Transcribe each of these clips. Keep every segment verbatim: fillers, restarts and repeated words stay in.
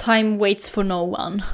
Time waits for no one.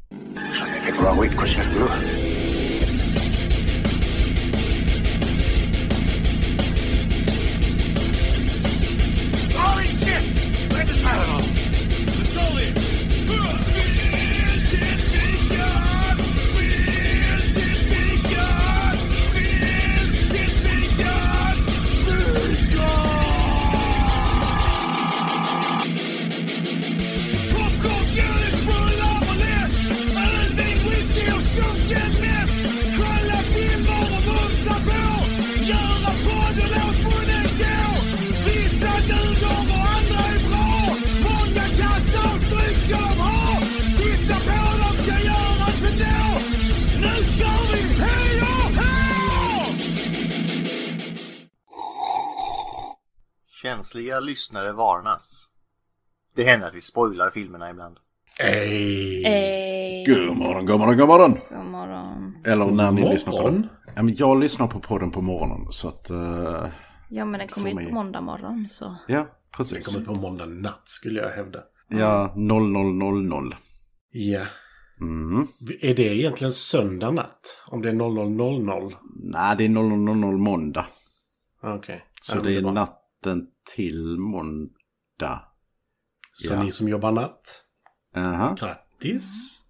Känsliga lyssnare varnas. Det händer att vi spoilar filmerna ibland. Ej. Ej. God morgon, god morgon, god morgon. God morgon. Eller när ni morgon. lyssnar på den. Ja, men jag lyssnar på podden på morgonen så att... Uh, Ja, men den kommer för ut mig. på måndag morgon så. Ja, Den precis. kommer på måndag natt skulle jag hävda. Ja, noll noll noll noll. Ja. Mm. Är det egentligen söndag natt? Om det är noll noll noll noll? Nej, det är noll noll noll noll måndag. Okej. Okay. Så ja, det är natten till måndag. Så ja. ni som jobbar natt? Aha. Grattis.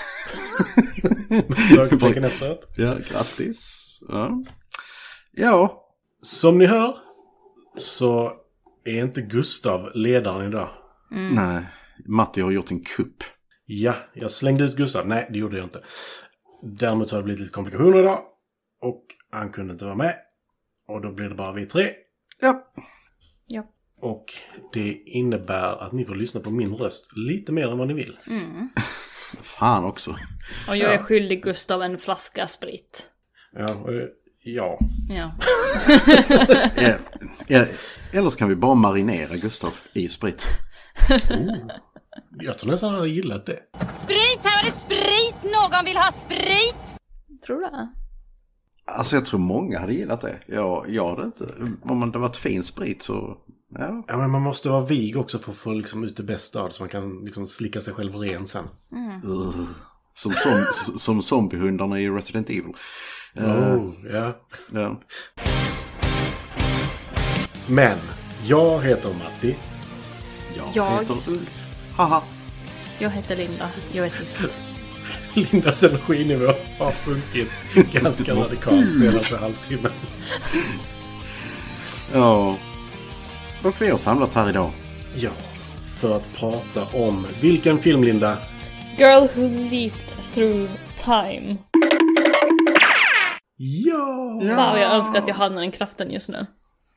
Frågetecken efteråt. Ja, grattis. Ja. Ja. Som ni hör så är inte Gustav ledaren idag. Mm. Nej, Matti har gjort en kupp. Ja, jag slängde ut Gustav. Nej, det gjorde jag inte. Däremot har det blivit lite komplikationer idag. Och han kunde inte vara med. Och då blir det bara vi tre. Ja. Ja. Och det innebär att ni får lyssna på min röst lite mer än vad ni vill. Mm. Fan också. Och jag är skyldig Gustav en flaska sprit. Ja, och, ja. Ja. ja. Ja. Eller så kan vi bara marinera Gustav i sprit. Oh. Jag tror nästan han hade gillat det. Sprit, här var det sprit. Någon vill ha sprit? Tror du? Alltså jag tror många hade gillat det. Jag, jag hade inte. Om man hade varit fin sprit så... Ja. Ja, men man måste vara vig också för att få liksom ut det bästa av det, så man kan liksom slicka sig själv ren sen. Mm. Uh, som, som, som zombiehundarna i Resident Evil. Uh, Oh, ja. ja. Men jag heter Matti. Jag, Jag- heter Ulf. Haha. Jag heter Linda. Jag är sist. Lindas energinivå har sjunkit ganska radikalt senaste halvtimmen. Ja. Och vi har samlats här idag. Ja, för att prata om vilken film, Linda? Girl who leaped through time. Ja! Fan, jag önskar att jag hade den kraften just nu.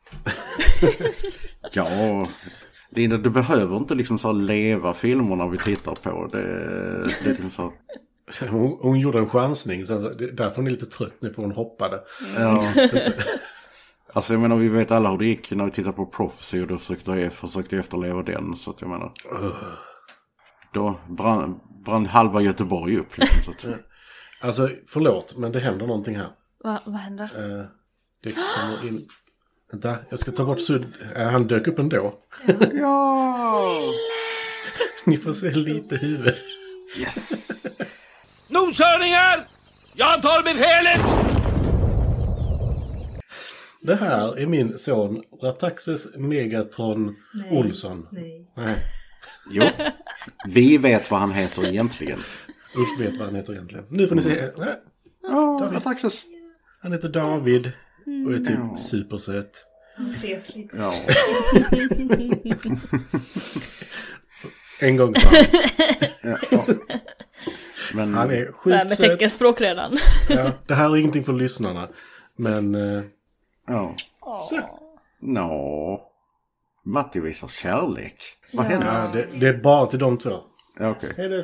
Ja. Linda, du behöver inte liksom så leva filmerna vi tittar på. Det, det är liksom så... Hon, hon gjorde en chansning, sen så, det, därför är hon lite trött nu för hon hoppade. Ja. Alltså jag menar, vi vet alla hur det gick när vi tittade på Prophecy och då försökte jag försökte efterleva den, så att jag menar. Uh. Då brann, brann halva Göteborg upp liksom, så att... Alltså, förlåt, men det händer någonting här. Va, vad händer? Uh, det kommer in... Vänta, jag ska ta bort sudd. Uh, han dök upp ändå. Ja! Ni får se lite huvud. Yes! Noshörningar! Jag tar befälet! Det här är min son Rataxes Megatron Nej. Olsson. Nej. Nej. Jo, vi vet vad han heter egentligen. Ulf vet vad han heter egentligen. Nu får ni se. Nej. Ja, David. Ataxes. Han heter David och är typ supersöt. Han fes lite. Ja. En gång sa han. Ja, ja. Men Han är Det här sjukt med söt. teckenspråk redan. Ja, det här är ingenting för lyssnarna. Men... Uh, ja. så. Nå. Matti visar kärlek. Vad Ja. händer? Ja, det, det är bara till de två. Ja, okej. Hej då.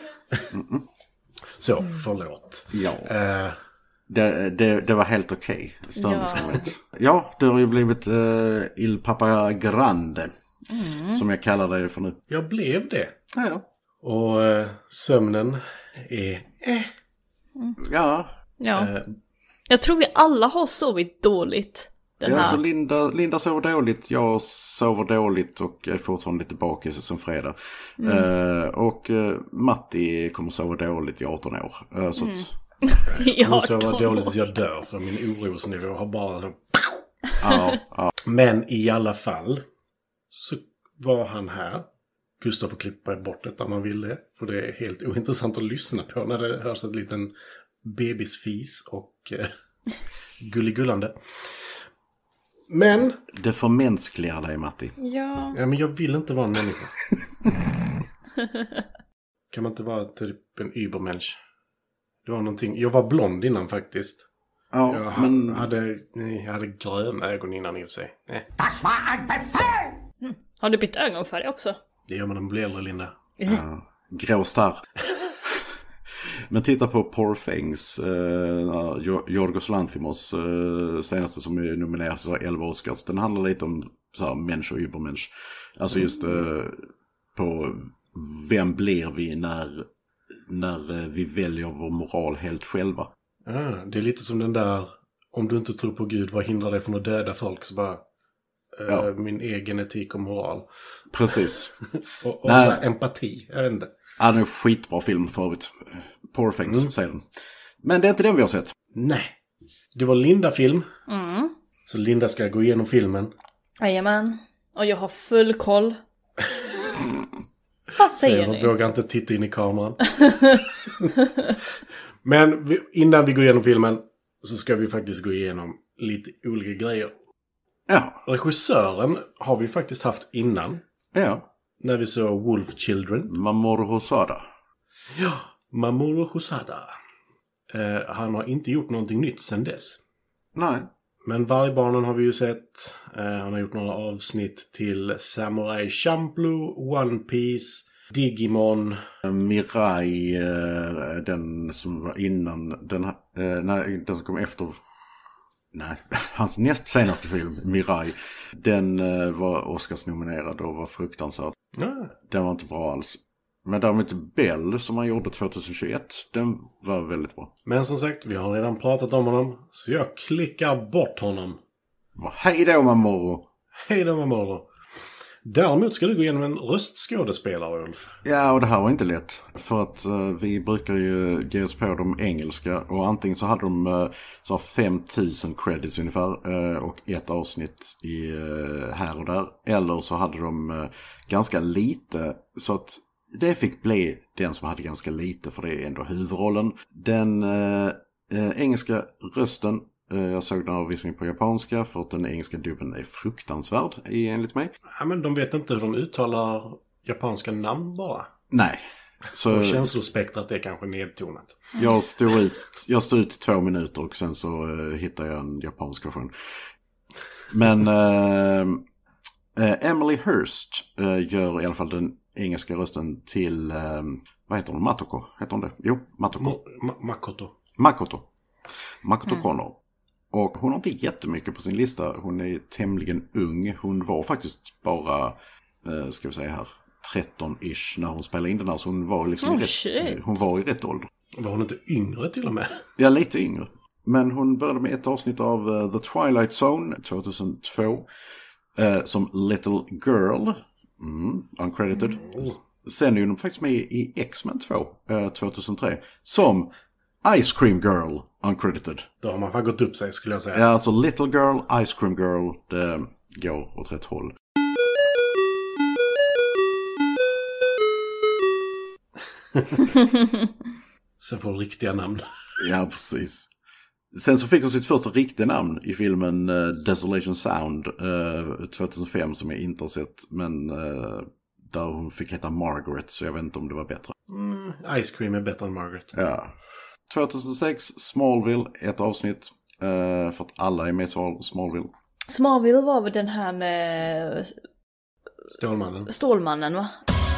Så, förlåt. Ja. Uh, Det, det, det var helt okej. Ja. Ja, du har ju blivit uh, Il Papa Grande. Mm. Som jag kallar det för nu. jag blev det. Ja, ja. Och uh, sömnen är... Eh. Ja. Ja. Uh, Jag tror vi alla har sovit dåligt Den ja, här. så Linda, Linda sover dåligt, jag sover dåligt och är fortfarande lite bakis som fredag. Mm. Uh, och uh, Matti kommer sova dåligt i arton år. Uh, så mm. att... Jag kommer sova dåligt tills jag dör, för min orosnivå har bara så... ja, ja. Men i alla fall så var han här. Gustav får klippa bort det om man vill det. För det är helt ointressant att lyssna på när det hörs ett liten bebisfis och eh, gulligullande. Men... Det förmänskligar dig, Matti. Ja. Ja, men jag vill inte vara en människa. Kan man inte vara typ en übermensch? Det var någonting... Jag var blond innan faktiskt. Ja, jag men... hade, jag hade gröna ögon innan i och för sig. Nej. Mm. Har du bytt ögonfärg också? Det gör man när man blir äldre, Linda. Ja, grå starr. Men titta på Poor Things, eh, Yorgos Lanthimos eh, senaste som är nominerad för elva Oscars. Den handlar lite om så här, människa och übermensch. Alltså just eh, på vem blir vi när, när eh, vi väljer vår moral helt själva. Ah, det är lite som den där, om du inte tror på Gud, vad hindrar dig från att döda folk? Så bara, eh, ja. Min egen etik och moral. Precis. och och så här, empati, jag vet inte. Ja, det är en skitbra film förut. Poor Things, mm. säger den. Men det är inte den vi har sett. Nej. Det var Linda-film. Mm. Så Linda ska gå igenom filmen. Jajamän. Och jag har full koll. Vad säger ni? Jag vågar inte titta in i kameran. Men vi, innan vi går igenom filmen så ska vi faktiskt gå igenom lite olika grejer. Ja. Regissören har vi faktiskt haft innan. Ja. När vi såg Wolf Children. Mamoru Hosoda. Ja, Mamoru Hosoda. Eh, han har inte gjort någonting nytt sedan dess. Nej. Men Vargbarnen har vi ju sett. Eh, han har gjort några avsnitt till Samurai Champloo, One Piece, Digimon. Mirai, eh, den som var innan, den, eh, nej, den som kom efter... Nej, hans näst senaste film, Mirai, den eh, var Oscars-nominerad och var fruktansvärd. Ja. Den var inte bra alls. Men däremot Bell som han gjorde tjugohundratjugoett, den var väldigt bra. Men som sagt, vi har redan pratat om honom, så jag klickar bort honom. Hej då, Mamoru! Hej då, Mamoru! Däremot ska du gå igenom en röstskådespelare, Ulf. Ja, och det här var inte lätt. För att uh, vi brukar ju ge oss på de engelska. Och antingen så hade de uh, så fem tusen credits ungefär. Uh, och ett avsnitt i, uh, här och där. Eller så hade de uh, ganska lite. Så att det fick bli den som hade ganska lite. För det är ändå huvudrollen. Den uh, uh, engelska rösten. Jag såg den avvisningen på japanska för att den engelska dubben är fruktansvärd enligt mig. Ja, men de vet inte hur de uttalar japanska namn bara. Nej. Så och känslospektrat är kanske nedtonat. Jag stod ut, jag stod ut i två minuter och sen så uh, hittade jag en japansk version. Men uh, uh, Emily Hurst uh, gör i alla fall den engelska rösten till, uh, vad heter hon? Matoko? Heter hon det? Jo, Matoko. Ma- Ma- Makoto. Makoto. Makoto Mm. Connor. Och hon har inte jättemycket på sin lista. Hon är tämligen ung. Hon var faktiskt bara, eh, ska vi säga här, tretton-ish när hon spelade in den här. Så hon var liksom oh, i rätt, shit. hon var i rätt ålder. Var hon inte yngre till och med? Ja, lite yngre. Men hon började med ett avsnitt av uh, The Twilight Zone tjugohundratvå. Uh, som Little Girl. Mm, uncredited. Mm. Sen är hon faktiskt med i X-Men två, uh, tjugohundratre. Som Ice Cream Girl, uncredited. Då har man fan gått upp sig, skulle jag säga. Ja, alltså Little Girl, Ice Cream Girl, det går åt rätt håll. Sen får riktiga namn. Ja, precis. Sen så fick hon sitt första riktiga namn i filmen uh, Desolation Sound uh, tjugohundrafem som jag inte har sett. Men uh, där hon fick heta Margaret, så jag vet inte om det var bättre. Mm, Ice Cream är bättre än Margaret. Ja. tjugohundrasex, Smallville, ett avsnitt. Uh, för att alla är med i Smallville. Smallville var väl den här med Stålmannen. Stålmannen, va?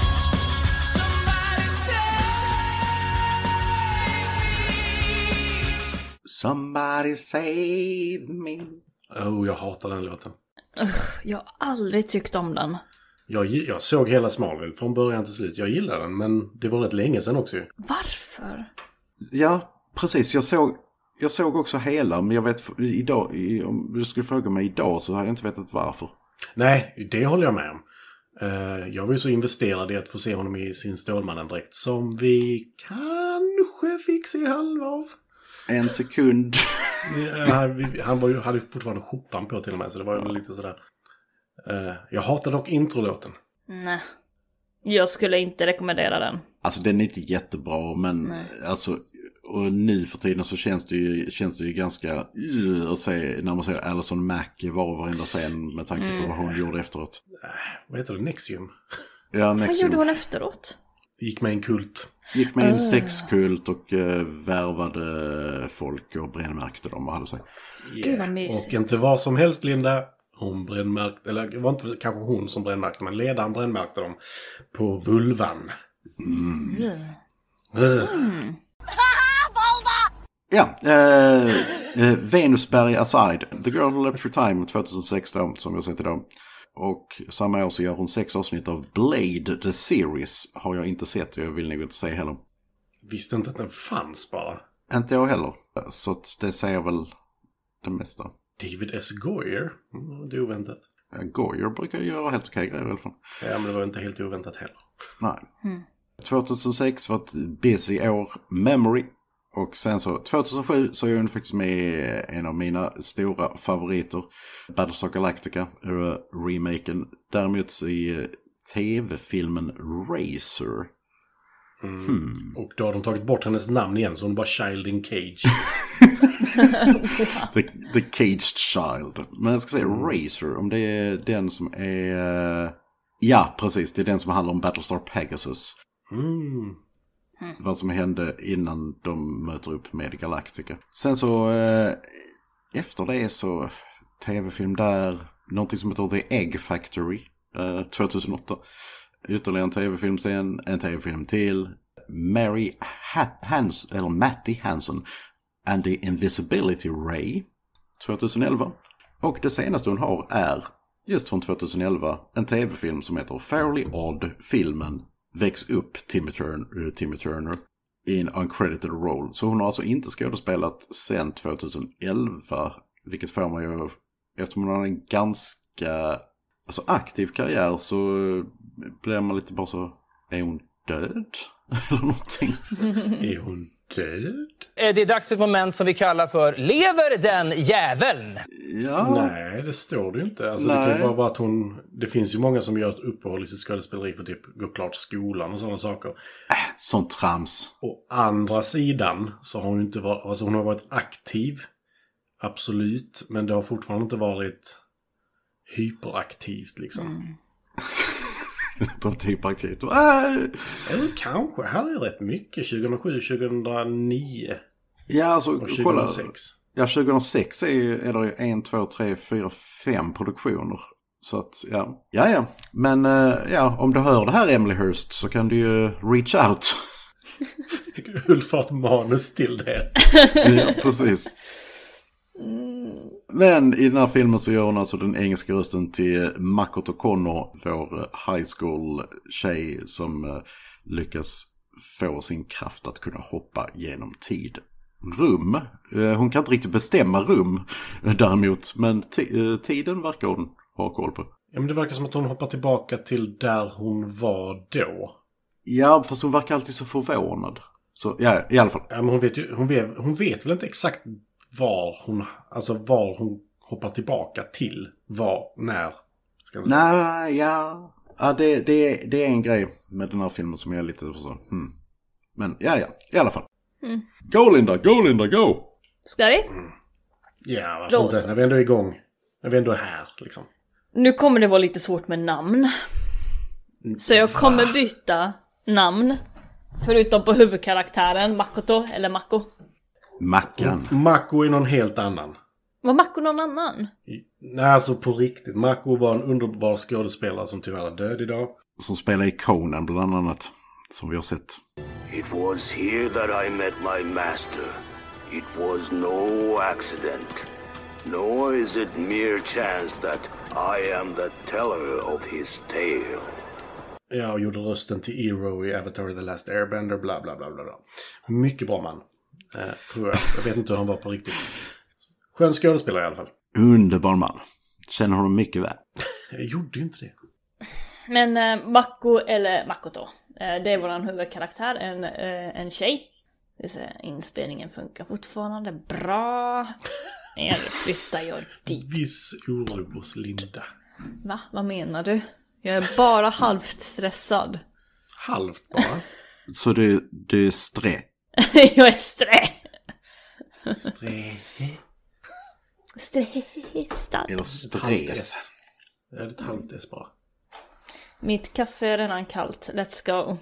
Somebody save me. Oh, jag hatar den låten. Ugh, jag har aldrig tyckt om den. Jag, jag såg hela Smallville från början till slut. Jag gillar den, men det var rätt länge sedan också. Varför? Ja, precis. Jag såg, jag såg också hela, men jag vet idag, om du skulle fråga mig idag så hade jag inte vetat varför. Nej, det håller jag med om. Uh, jag var ju så investerad i att få se honom i sin Stålmannen-dräkt som vi kanske fick se halva av. En sekund. han han var ju, hade ju fortfarande skjortan på till och med, så det var ju lite sådär. Uh, jag hatar dock introlåten. Nej, jag skulle inte rekommendera den. Alltså den är inte jättebra, men Nej. alltså och nu för tiden så känns det ju, känns det ju ganska uh, att se, när man ser Alison Mack var och varenda scen med tanke på mm. vad hon gjorde efteråt. Uh, vad heter det? Nexium? Ja, Nexium. Vad gjorde hon efteråt? Gick med en kult. Gick med en uh. sexkult och uh, värvade folk och brännmärkte dem och hade sig. Yeah. Gud vad mysigt. Och inte vad som helst, Linda. Hon brännmärkte, eller det var inte kanske hon som brännmärkte, men ledaren brännmärkte dem på vulvan. Mm. Mm. Uh. Mm. Ja, eh, eh, Venusberg Aside, The Girl Left for Time tjugohundrasexton som jag sett idag. Och samma år så gör hon sex avsnitt av Blade, the series. Har jag inte sett, jag vill nog inte säga heller. Visste inte att den fanns bara. Inte jag heller, så att det säger väl det mesta. David S. Goyer, mm, det är oväntat. Goyer brukar göra helt okej grejer i alla fall. Ja, men det var inte helt oväntat heller. Nej. Mm. tjugohundrasex var ett busy år, Memory. Och sen så, tjugohundrasju så är hon faktiskt med en av mina stora favoriter, Battlestar Galactica, remaken. Däremot i tv-filmen Racer. Mm. Hmm. Och då har de tagit bort hennes namn igen, så hon är bara Child in Cage. the, the Caged Child. Men jag ska säga mm. Racer, om det är den som är... Ja, precis, det är den som handlar om Battlestar Pegasus. Mm. Mm. Vad som hände innan de möter upp med Galactica. Sen så eh, efter det så tv-film där, någonting som heter The Egg Factory eh, tjugohundraåtta. Ytterligare en tv-film sen, en tv-film till. Mary ha- Hans eller Matty Hanson and the Invisibility Ray tjugoelva. Och det senaste hon har är just från tjugoelva en tv-film som heter Fairly Odd, filmen väcks upp Timmy Turner, Timmy Turner i en uncredited role. Så hon har alltså inte skådespelat sedan tjugoelva, vilket får man ju, eftersom hon har en ganska alltså, aktiv karriär så blir man lite bara så, är hon död? Eller någonting. Är hon död? Det är dags för ett moment som vi kallar för lever den jäveln? Ja. Nej, det står det ju inte. Alltså, det kan ju bara vara att hon... Det finns ju många som gör ett uppehåll i sitt skådespeleri för typ gå klart skolan och sådana saker. Äh, sånt trams. Å andra sidan så har hon inte varit... Alltså hon har varit aktiv. Absolut. Men det har fortfarande inte varit hyperaktivt liksom. Mm. hyperaktivt. Äh. Eller kanske. Här är rätt mycket. tjugohundrasju, tjugohundranio. Ja, alltså och tjugohundrasex. Kolla. Ja, tjugohundrasex är ju är det en, två, tre, fyra, fem produktioner. Så att, ja. Ja, ja. Men ja, om du hör det här Emily Hurst så kan du ju reach out. Ulf har ett manus till det. Ja, precis. Men i den här filmen så gör hon alltså den engelska rösten till Makoto Kono, vår high school tjej som lyckas få sin kraft att kunna hoppa genom tid. Rum. Hon kan inte riktigt bestämma rum däremot, men t- tiden verkar hon ha koll på. Ja, men det verkar som att hon hoppar tillbaka till där hon var då. Ja, fast hon verkar alltid så förvånad. Så ja, i alla fall. Ja, men hon vet ju, hon vet, hon vet väl inte exakt var hon, alltså var hon hoppar tillbaka till, var, när. Ska jag säga. Nej, ja. Ja, det, det, det är en grej med den här filmen som är lite så. Hmm. Men ja, ja, i alla fall. Mm. Go Linda, go Linda, go! Ska vi? Mm. Ja, varför inte? När vi ändå är igång. När vi ändå är här, liksom. Nu kommer det vara lite svårt med namn. Så jag kommer Va? byta namn. Förutom på huvudkaraktären, Makoto eller Mako. Mackan. Mako är någon helt annan. Var Mako någon annan? Nej, alltså på riktigt. Mako var en underbar skådespelare som tyvärr är död idag. Som spelar i Conan bland annat. Som vi har sett. It was here that I met my master. It was no accident. Nor is it mere chance that I am the teller of his tale. Ja, och gjorde rösten till Eero i Avatar The Last Airbender, bla bla bla bla bla. Mycket bra man. Eh, tror jag. Jag vet inte hur han var på riktigt. Skön skådespelare i alla fall. Underbar man. Känner honom mycket väl. Jag gjorde ju inte det. Men eh, Mako, eller Makoto, eh, det är våran huvudkaraktär, en, eh, en tjej. Det så, inspelningen funkar fortfarande bra. Jag flyttar jag dit. Viss oro hos Linda. Va? Vad menar du? Jag är bara halvt stressad. Halvt bara? Så du, du är strä? Jag är strä. Strä. Stressad. Eller stress? Det är ett halvt S bara. Mitt kaffe är redan kallt. Let's go.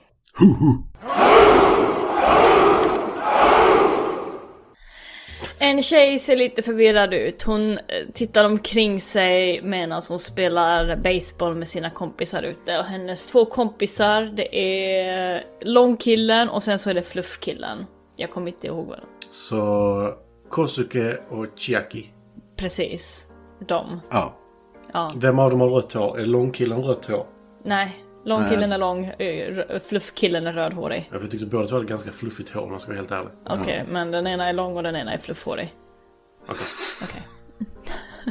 En tjej ser lite förvirrad ut. Hon tittar omkring sig medan hon spelar baseball med sina kompisar ute. Och hennes två kompisar, det är långkillen och sen så är det fluffkillen. Jag kommer inte ihåg vad. Så Kosuke och Chiaki. Precis. De. Ja. Ja. Vem av dem har rött hår? Är långkillen rött hår? Nej. Långkillen är lång, fluffkillen är rödhårig. Jag tyckte båda var ganska fluffigt hår om man ska vara helt ärlig. Okej, okay, ja. Men den ena är lång och den ena är fluffhårig. Okej. Okay. Okay.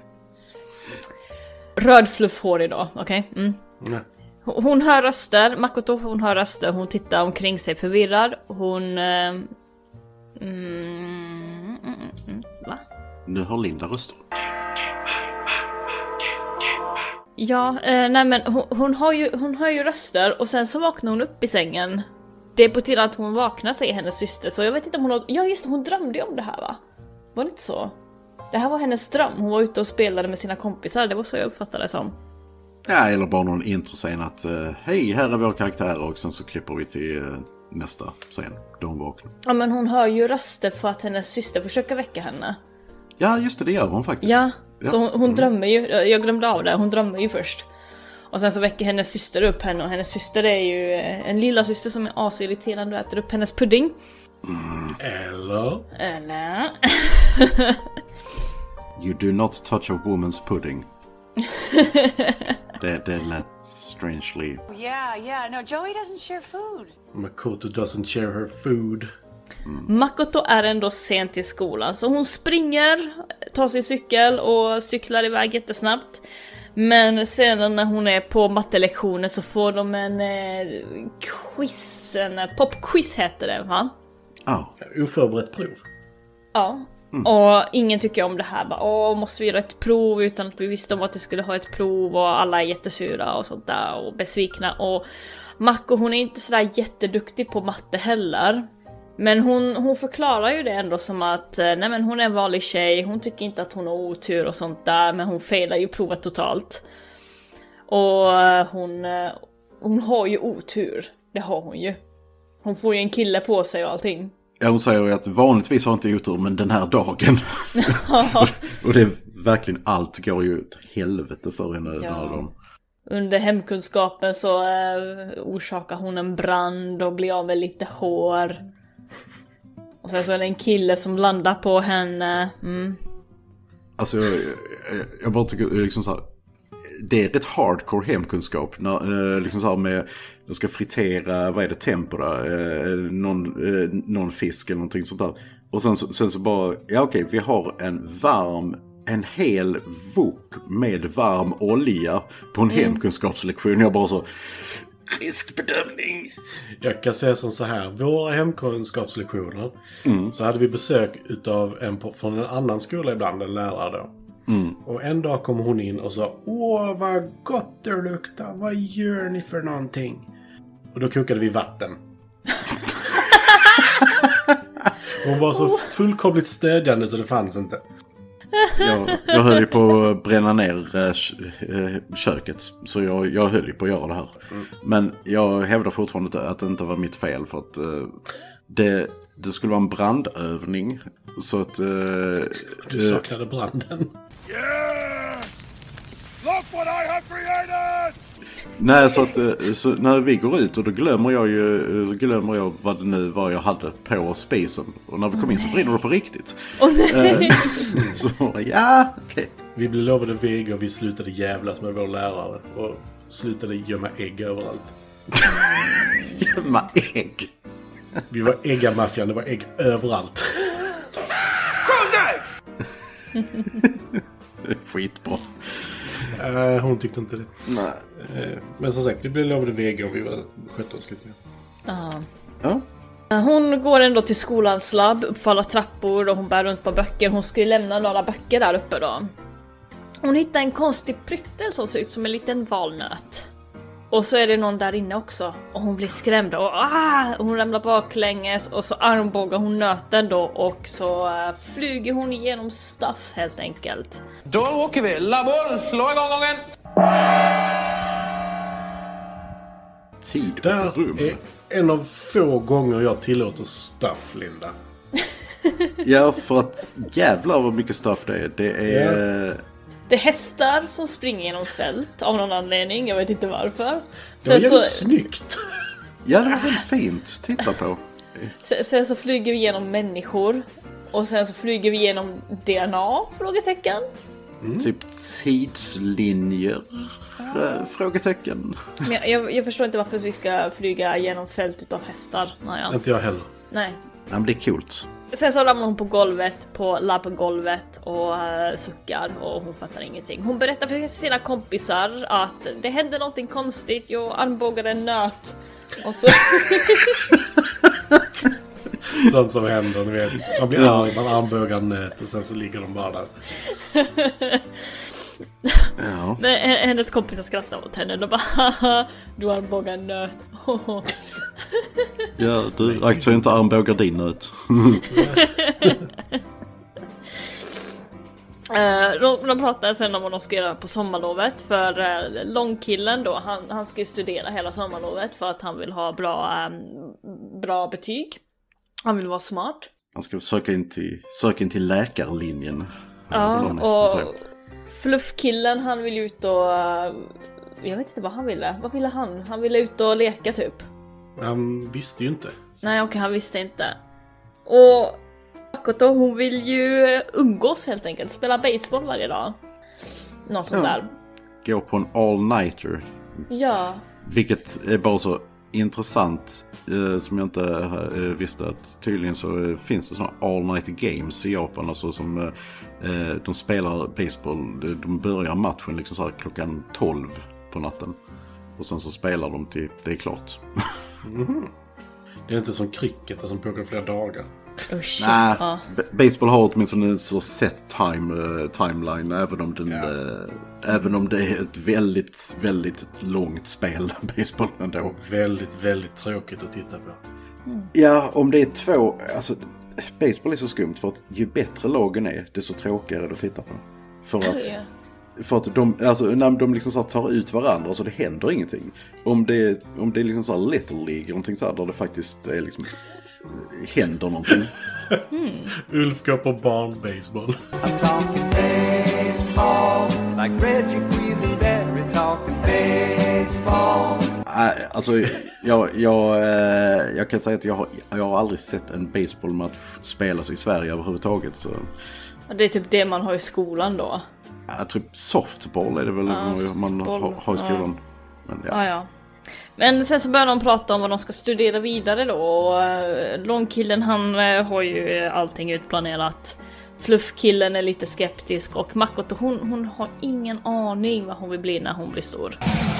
Röd fluffhårig då, okej. Okay? Mm. Nej. Hon hör röster, Makoto hon hör röster, hon tittar omkring sig förvirrad. Hon... Eh, mm, mm, mm, va? Nu har Linda röster. Ja, eh, nej men hon, hon, har ju, hon har ju röster och sen så vaknar hon upp i sängen. Det är på tiden att hon vaknar, säger hennes syster. Så jag vet inte om hon har... Ja just det, hon drömde om det här va? Var det inte så? Det här var hennes dröm. Hon var ute och spelade med sina kompisar. Det var så jag uppfattade det som. Ja, eller bara någon introscen att uh, hej, här är vår karaktär och sen så klipper vi till uh, nästa scen då hon vaknar. Ja, men hon hör ju röster för att hennes syster försöker väcka henne. Ja, just det, det gör hon faktiskt. Ja, ja. Så hon, hon mm. drömmer ju, jag glömde av det, hon drömmer ju först. Och sen så väcker hennes syster upp henne och hennes syster är ju en lilla syster som är asirriterande och äter upp hennes pudding. Mm. Eller? Eller? You do not touch a woman's pudding. det, det lät strangely. Yeah, yeah, no, Joey doesn't share food. Makoto doesn't share her food. Mm. Makoto är ändå sent till skolan så hon springer, tar sin cykel och cyklar iväg jättesnabbt. Men sen när hon är på mattelektioner så får de en eh, quiz, en popquiz heter det va? Ja. Oh. Oförberett prov. Ja. Mm. Och ingen tycker om det här. Bara, åh, måste vi göra ett prov utan att vi visste om att det skulle ha ett prov och alla är jättesura och sånt där och besvikna. Och Mako, hon är inte sådär jätteduktig på matte heller. Men hon, hon förklarar ju det ändå som att nej men hon är en vanlig tjej, hon tycker inte att hon har otur och sånt där, men hon failar ju provet totalt. Och hon, hon har ju otur, det har hon ju. Hon får ju en kille på sig och allting. Ja, hon säger ju att vanligtvis har inte otur, men den här dagen. Och det är verkligen, allt går ju ut helvete för henne. Ja. När de... Under hemkunskapen så eh, orsakar hon en brand och blir av med lite hår. Och sen så är det en kille som landar på henne. Mm. Alltså jag, jag, jag bara tycker liksom så här, det är ett hardcore hemkunskap när, eh, liksom så här med, de ska fritera, vad är det, tempura, eh, någon, eh, någon fisk eller någonting sånt där. Och sen, sen så bara, ja okej, vi har en varm, en hel wok med varm olja på en mm. hemkunskapslektion. Jag bara så, riskbedömning. Jag kan säga som så här, våra hemkunskapslektioner mm. så hade vi besök utav en på, från en annan skola ibland, en lärare då. Mm. Och en dag kom hon in och sa, åh vad gott det luktar, vad gör ni för någonting? Och då kokade vi vatten. Hon var så fullkomligt stödjande så det fanns inte. Jag, jag höll ju på att bränna ner äh, köket. Så jag, jag höll ju på att göra det här. Mm. Men jag hävdar fortfarande att det inte var mitt fel. För att äh, det, det skulle vara en brandövning. Så att... Äh, du saknade äh, branden. Yeah! Look what I have created! Nej, så att så när vi går ut och då glömmer jag ju glömmer jag vad det nu var jag hade på spisen. Och när vi kom in så brinner det på riktigt. Oh, nej. Så ja, okej. Okay. Vi blev lovade vägg och vi slutade jävlas med vår lärare och slutade gömma ägg överallt. Gömma ägg? Vi var äggamaffian, det var ägg överallt. Skitbra. Uh, hon tyckte inte det. Nej. Uh, men som sagt, vi blev lovade V G och vi var skötte oss lite mer. Ja. Ja. Hon går ändå till skolans labb, uppför alla trappor och hon bär runt på böcker. Hon ska ju lämna några böcker där uppe då. Hon hittar en konstig pryttel som ser ut som en liten valnöt. Och så är det någon där inne också. Och hon blir skrämd och ah! Hon ramlar baklänges och så armbågar hon nöten då. Och så uh, flyger hon igenom Stuff helt enkelt. Då åker vi. Laboll, slå igång gången! Tid och Där rum. är en av få gånger jag tillåter Stuff, Linda. Ja, för att jävlar vad mycket Stuff det är. Det är... Ja. Det är hästar som springer genom fält av någon anledning, jag vet inte varför. Det var Sen jävligt så, snyggt. Ja, det var väldigt fint. Titta på. sen, sen så flyger vi igenom människor. Och sen så flyger vi igenom D N A? Frågetecken. Mm. Typ tidslinjer? Äh, frågetecken. Men jag, jag, jag förstår inte varför vi ska flyga genom fält utav hästar. Naja. Inte jag heller. Nej. Ja, men det är coolt. Sen så ramlar hon på golvet, på labbgolvet och uh, suckar och hon fattar ingenting. Hon berättar för sina kompisar att det hände någonting konstigt, jag armbågade en nöt. Och så... Sånt som händer, du vet. Man blir arg, man armbågar nät och sen så ligger de bara där. Ja. Men hennes kompisar skrattar åt henne och bara haha, du armbågar en nöt. Ja, du aktar inte armbågar din nöt. Uh, de, de pratar sen om vad de ska göra på sommarlovet. För uh, långkillen då, han, han ska ju studera hela sommarlovet för att han vill ha bra, um, bra betyg. Han vill vara smart. Han ska söka in till, söka in till läkarlinjen. Ja, och fluffkillen, han vill ut och... Uh, jag vet inte vad han ville. Vad ville han? Han ville ut och leka typ. Han visste ju inte. Nej, okej, han visste inte. Och Makoto, hon vill ju umgås helt enkelt. Spela baseball varje dag. Något sånt Ja. där. Gå på en all-nighter. Ja. Vilket är bara så intressant eh, som jag inte eh, visste att tydligen så eh, finns det såna all-night games i Japan. Alltså som eh, de spelar baseball. De, de börjar matchen liksom så här klockan tolv på natten. Och sen så spelar de till det är klart. Mm. Det är inte som cricket som pågår flera dagar. Oh shit, Nej, ja. b- baseball har åtminstone en så set time, uh, timeline även om, den, Ja. uh, även om det är ett väldigt, väldigt långt spel, baseball ändå. Väldigt, väldigt tråkigt att titta på. Ja, om det är två, alltså baseball är så skumt för att ju bättre lagen är, desto tråkigare är det att titta på. För att, för att de, alltså, när de liksom så här tar ut varandra så det händer ingenting. Om det, om det är liksom så här Little League eller någonting så här där det faktiskt är liksom händer någonting. Mm. Ulf går på barnbaseball. I'm talking baseball, like Reggie Quisenberry talking baseball. Nej, alltså jag, jag, eh, jag kan säga att jag har, jag har aldrig sett en baseballmatch spelas i Sverige överhuvudtaget. Så. Det är typ det man har i skolan då. Ja, typ softball är det väl Ja, man softball, har, har i skolan. Ja. Men, ja. Ja, ja. Men sen så börjar de prata om vad de ska studera vidare då. Och äh, långkillen, han äh, har ju allting utplanerat. Fluffkillen är lite skeptisk. Och Makoto, hon, hon har ingen aning vad hon vill bli när hon blir stor.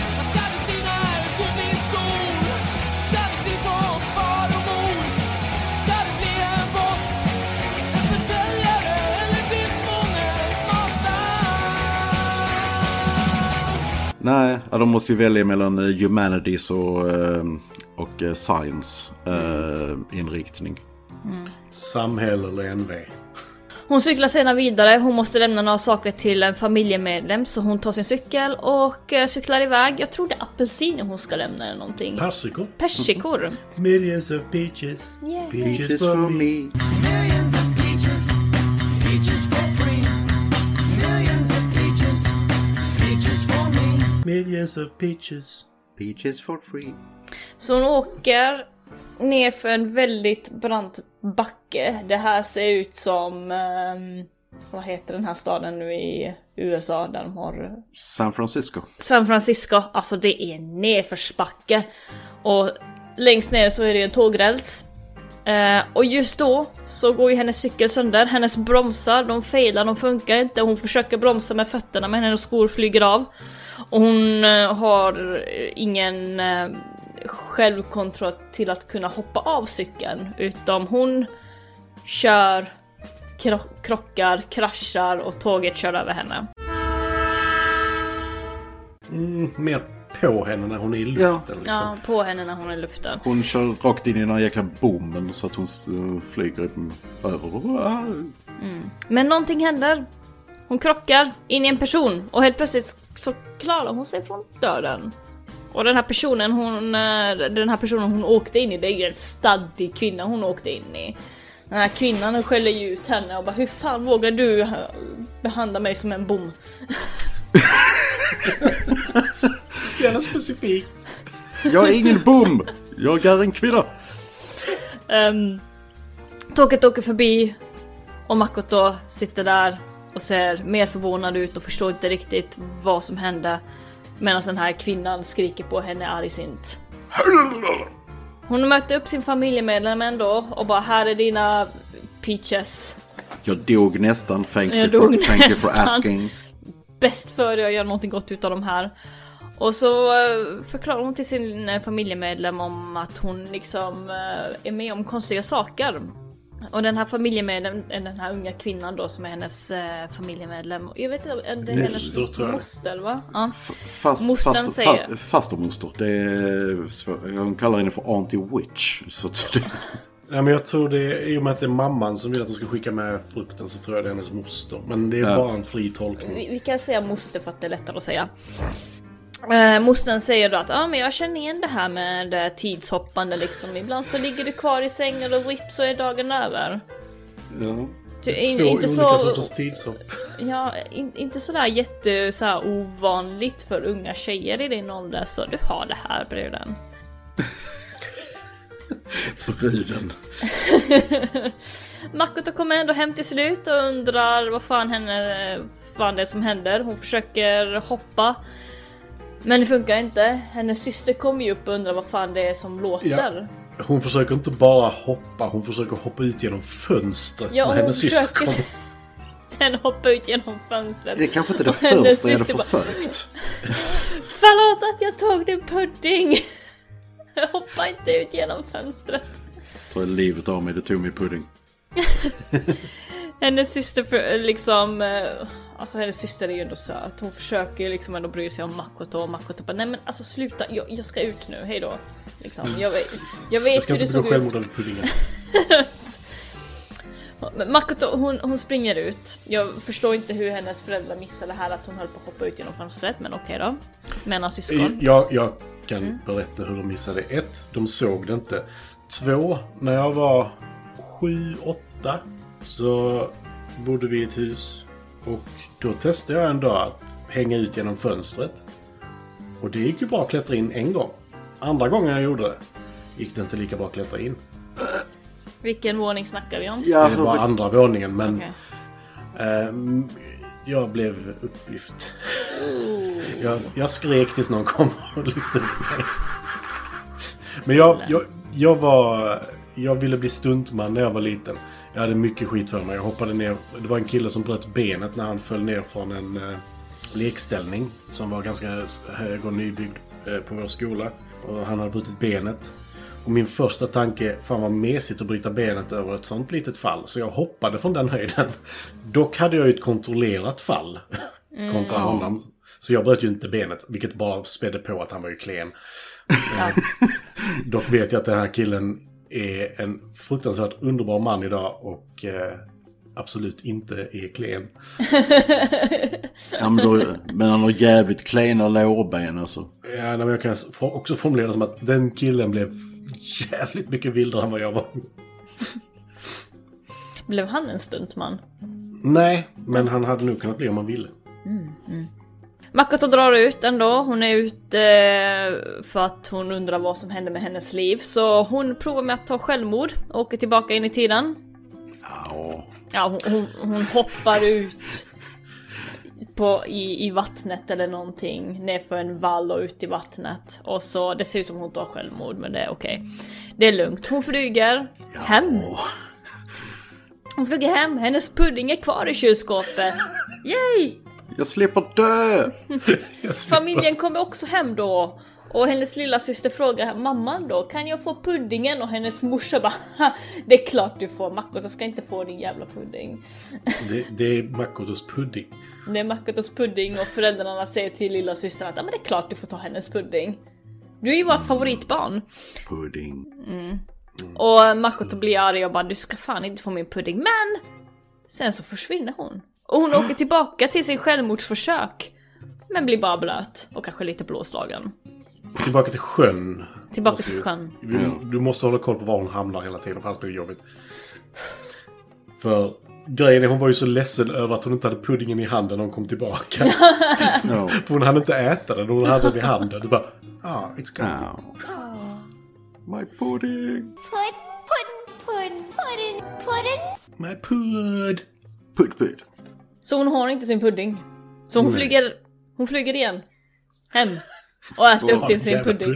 Nej, ja, de måste ju välja mellan uh, humanities och, uh, och uh, science uh, inriktning. Mm. Samhälle eller N V. Hon cyklar sedan vidare, hon måste lämna några saker till en familjemedlem. Så hon tar sin cykel och uh, cyklar iväg. Jag tror det är apelsiner hon ska lämna eller någonting. Persikor. Persikor. Millions of peaches. Yeah. Peaches, Peaches for for me. me. Millions of peaches, peaches for free. Millions of peaches, peaches for me. Millions of peaches. Peaches for free. Så hon åker ner för en väldigt brant backe. Det här ser ut som... Um, vad heter den här staden nu i U S A där de har... San Francisco. San Francisco. Alltså det är nedförsbacke. Och längst ner så är det en tågräls. Eh, och just då så går ju hennes cykel sönder. Hennes bromsar, de failar, de funkar inte. Hon försöker bromsa med fötterna men hennes skor flyger av. Och hon eh, har ingen eh, självkontroll till att kunna hoppa av cykeln. Utan hon kör, kro- krockar, kraschar och tåget kör över henne. Mm, mer på henne när hon är i luften. Ja. Liksom. Ja, på henne när hon är i luften. Hon kör rakt in i den här jäkla bomben så att hon uh, flyger över. Mm. Men någonting händer. Hon krockar in i en person och helt plötsligt så klarar hon sig från döden. Och den här personen hon, den här personen hon åkte in i, det är ju en stadig kvinna hon åkte in i. Den här kvinnan skäller ju ut henne och bara, hur fan vågar du behandla mig som en bom? Jävla specifikt. Jag är ingen bom! Jag är en kvinna! Um, tåget åker förbi och Makoto sitter där och ser mer förvånad ut och förstår inte riktigt vad som hände. Medan den här kvinnan skriker på henne argsint. Hon möter upp sin familjemedlem ändå och bara, här är dina peaches. Jag dog nästan, thank you, Jag for, dog thank you for nästan. asking. Bäst före jag gör någonting gott utav de här. Och så uh, förklarar hon till sin uh, familjemedlem om att hon liksom uh, är med om konstiga saker. Och den här familjemedlem, den här unga kvinnan då som är hennes uh, familjemedlem. Jag vet inte, det är hennes Moster, moster va? Ja. Fast, Mostern fast, säger... fa, fastermoster, det är svår, jag kallar henne för Auntie Witch. Så det... Ja, men jag tror det är, i och med att det är mamman som vill att hon ska skicka med frukten, så tror jag det är hennes moster. Men det är ja. bara en fri tolkning. Vi, vi kan säga moster för att det är lättare att säga. Eh, mostern säger då att ah, men jag känner igen det här med det tidshoppande liksom. Ibland så ligger du kvar i sängen och whip så är dagen över. Ja. Ty, Två in, inte olika så, sorters tidshopp. Ja, in, inte sådär jätte så här, ovanligt för unga tjejer i din ålder. Så du har det här, bruden. Bruden. Makoto kommer ändå hem till slut och undrar vad fan, henne, fan det är som händer. Hon försöker hoppa. Men det funkar inte. Hennes syster kommer ju upp och undrar vad fan det är som låter. Ja. Hon försöker inte bara hoppa, hon försöker hoppa ut genom fönstret. Ja, när hon hennes syster försöker kommer. sen hoppa ut genom fönstret. Det är kanske inte det första jag hade försökt. Förlåt att jag tog din pudding. Hoppa inte ut genom fönstret. För livet av mig, det tog mig pudding. Hennes syster för, liksom... Alltså hennes syster är ju ändå söt. Hon försöker liksom ändå bry sig om Makoto. Och Makoto bara, nej men alltså sluta, jag, jag ska ut nu, hej då. Liksom, jag vet, jag vet jag ska hur det inte såg bli självmord av puddingen. Men Makoto, hon, hon springer ut. Jag förstår inte hur hennes föräldrar missade det här att hon höll på att hoppa ut genom fönstret. Men okej då. Menar syskon. Jag, jag kan Mm. berätta hur de missade. Ett, de såg det inte. Två, när jag var sju, åtta så bodde vi i ett hus. Och då testade jag en dag att hänga ut genom fönstret. Och det gick ju bara att klättra in en gång. Andra gången jag gjorde det gick det inte lika bra att klättra in. Vilken våning snackar vi om? Ja, det var andra våningen, men okay. ähm, jag blev upplyft. jag, jag skrek tills någon kom och lyfte upp mig. Men jag, jag, jag var... Jag ville bli stuntman när jag var liten. Jag hade mycket skit för mig. Jag hoppade ner. Det var en kille som bröt benet när han föll ner från en uh, lekställning som var ganska hög och nybyggd uh, på vår skola. Och han hade brutit benet. Och min första tanke, fan vad mesigt att bryta benet över ett sånt litet fall. Så jag hoppade från den höjden. Dock hade jag ju ett kontrollerat fall mm. kontra honom. Så jag bröt ju inte benet, vilket bara spädde på att han var ju klen. Ja. Dock vet jag att den här killen är en fruktansvärt underbar man idag och eh, absolut inte är klen. Ja, men, då, men han har jävligt klena lårben alltså. Ja, men jag kan också formulera det som att den killen blev jävligt mycket vildare än vad jag var. Blev han en stuntman? Nej, men han hade nog kunnat bli om han ville. Mm, mm. Makoto drar ut ändå. Hon är ute för att hon undrar vad som händer med hennes liv. Så hon provar med att ta självmord och åker tillbaka in i tiden. Ja. Ja, hon, hon, hon hoppar ut på, i, i vattnet eller någonting. Nerför en vall och ut i vattnet. Och så, det ser ut som hon tar självmord, men det är okej. Okay. Det är lugnt. Hon flyger ja. hem. Hon flyger hem. Hennes pudding är kvar i kylskåpet. Yay! Jag slipper dö! Jag slipper. Familjen kommer också hem då. Och hennes lilla syster frågar mamman då, kan jag få puddingen? Och hennes morsa bara, det är klart du får, Makoto ska inte få din jävla pudding. Det, det är Makotos pudding. Det är Makotos pudding och föräldrarna säger till lilla systern att ja, men det är klart du får ta hennes pudding. Du är ju vår favoritbarn. Pudding. Mm. Mm. Och Makoto blir arg och bara, du ska fan inte få min pudding. Men sen så försvinner hon. Och hon åker tillbaka till sin självmordsförsök. Men blir bara blöt och kanske lite blåslagen. Tillbaka till sjön. Tillbaka till sjön. Du, du måste hålla koll på var hon hamnar hela tiden, för annars blir det jobbigt. För grejen är, hon var ju så ledsen över att hon inte hade puddingen i handen när hon kom tillbaka. No. För hon hade inte äta den, hon hade den i handen. Du bara, ah, it's gone. Oh. My pudding. Pud, puddin, puddin, puddin, puddin. My pud. Pud, pud. Så hon har inte sin pudding. Så hon, flyger, hon flyger igen. Hem. Och äter upp till sin pudding.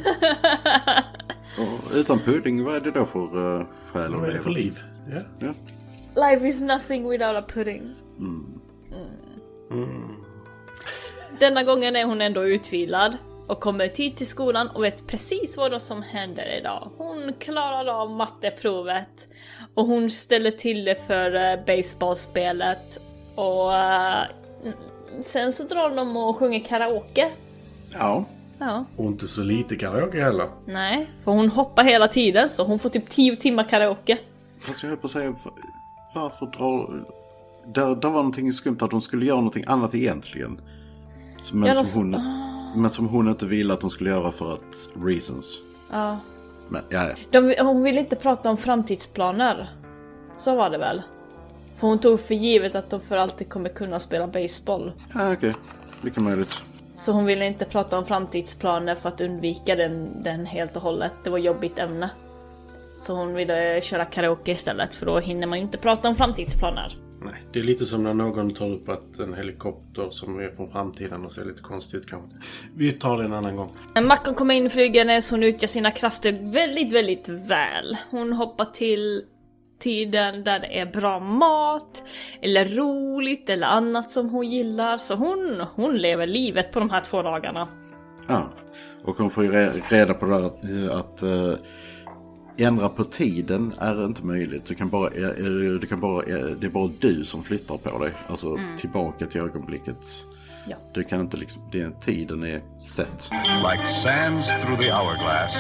Och utan pudding, vad är det då för uh, själ och vad är det för liv? Yeah. Yeah. Life is nothing without a pudding. Mm. Mm. Mm. Denna gången är hon ändå utvilad och kommer tid till skolan och vet precis vad som händer idag. Hon klarar av matteprovet och hon ställer till det för uh, baseballspelet. Och uh, sen så drar de och sjunger karaoke. Ja. Ja. Och inte så lite karaoke heller. Nej, för hon hoppar hela tiden så hon får typ tio timmar karaoke. Fast jag höll på att säga, varför drar... Där, där var någonting skumt att hon skulle göra någonting annat egentligen. Men, ja, som hon, oh. men som hon inte ville att hon skulle göra för att reasons. Ja. Men, ja, ja. De, hon ville inte prata om framtidsplaner. Så var det väl. För hon tog för givet att de för alltid kommer kunna spela baseball. Ja, okej. Okay. Lika möjligt. Så hon ville inte prata om framtidsplaner för att undvika den, den helt och hållet. Det var jobbigt ämne. Så hon ville köra karaoke istället, för då hinner man ju inte prata om framtidsplaner. Nej, det är lite som när någon tar upp att en helikopter som är från framtiden och ser lite konstigt ut kanske. Vi tar det en annan gång. Makon kommer in flygandes, hon utgör sina krafter väldigt, väldigt väl. Hon hoppar till tiden där det är bra mat, eller roligt, eller annat som hon gillar. Så hon, hon lever livet på de här två dagarna. Ja, och hon får ju reda på det där att... att uh... ändra på tiden är inte möjligt. Du kan bara, du kan bara, det är bara du som flyttar på dig. Alltså mm. tillbaka till ögonblicket. Ja. Du kan inte liksom, den tiden är set. Like sands through the hourglass,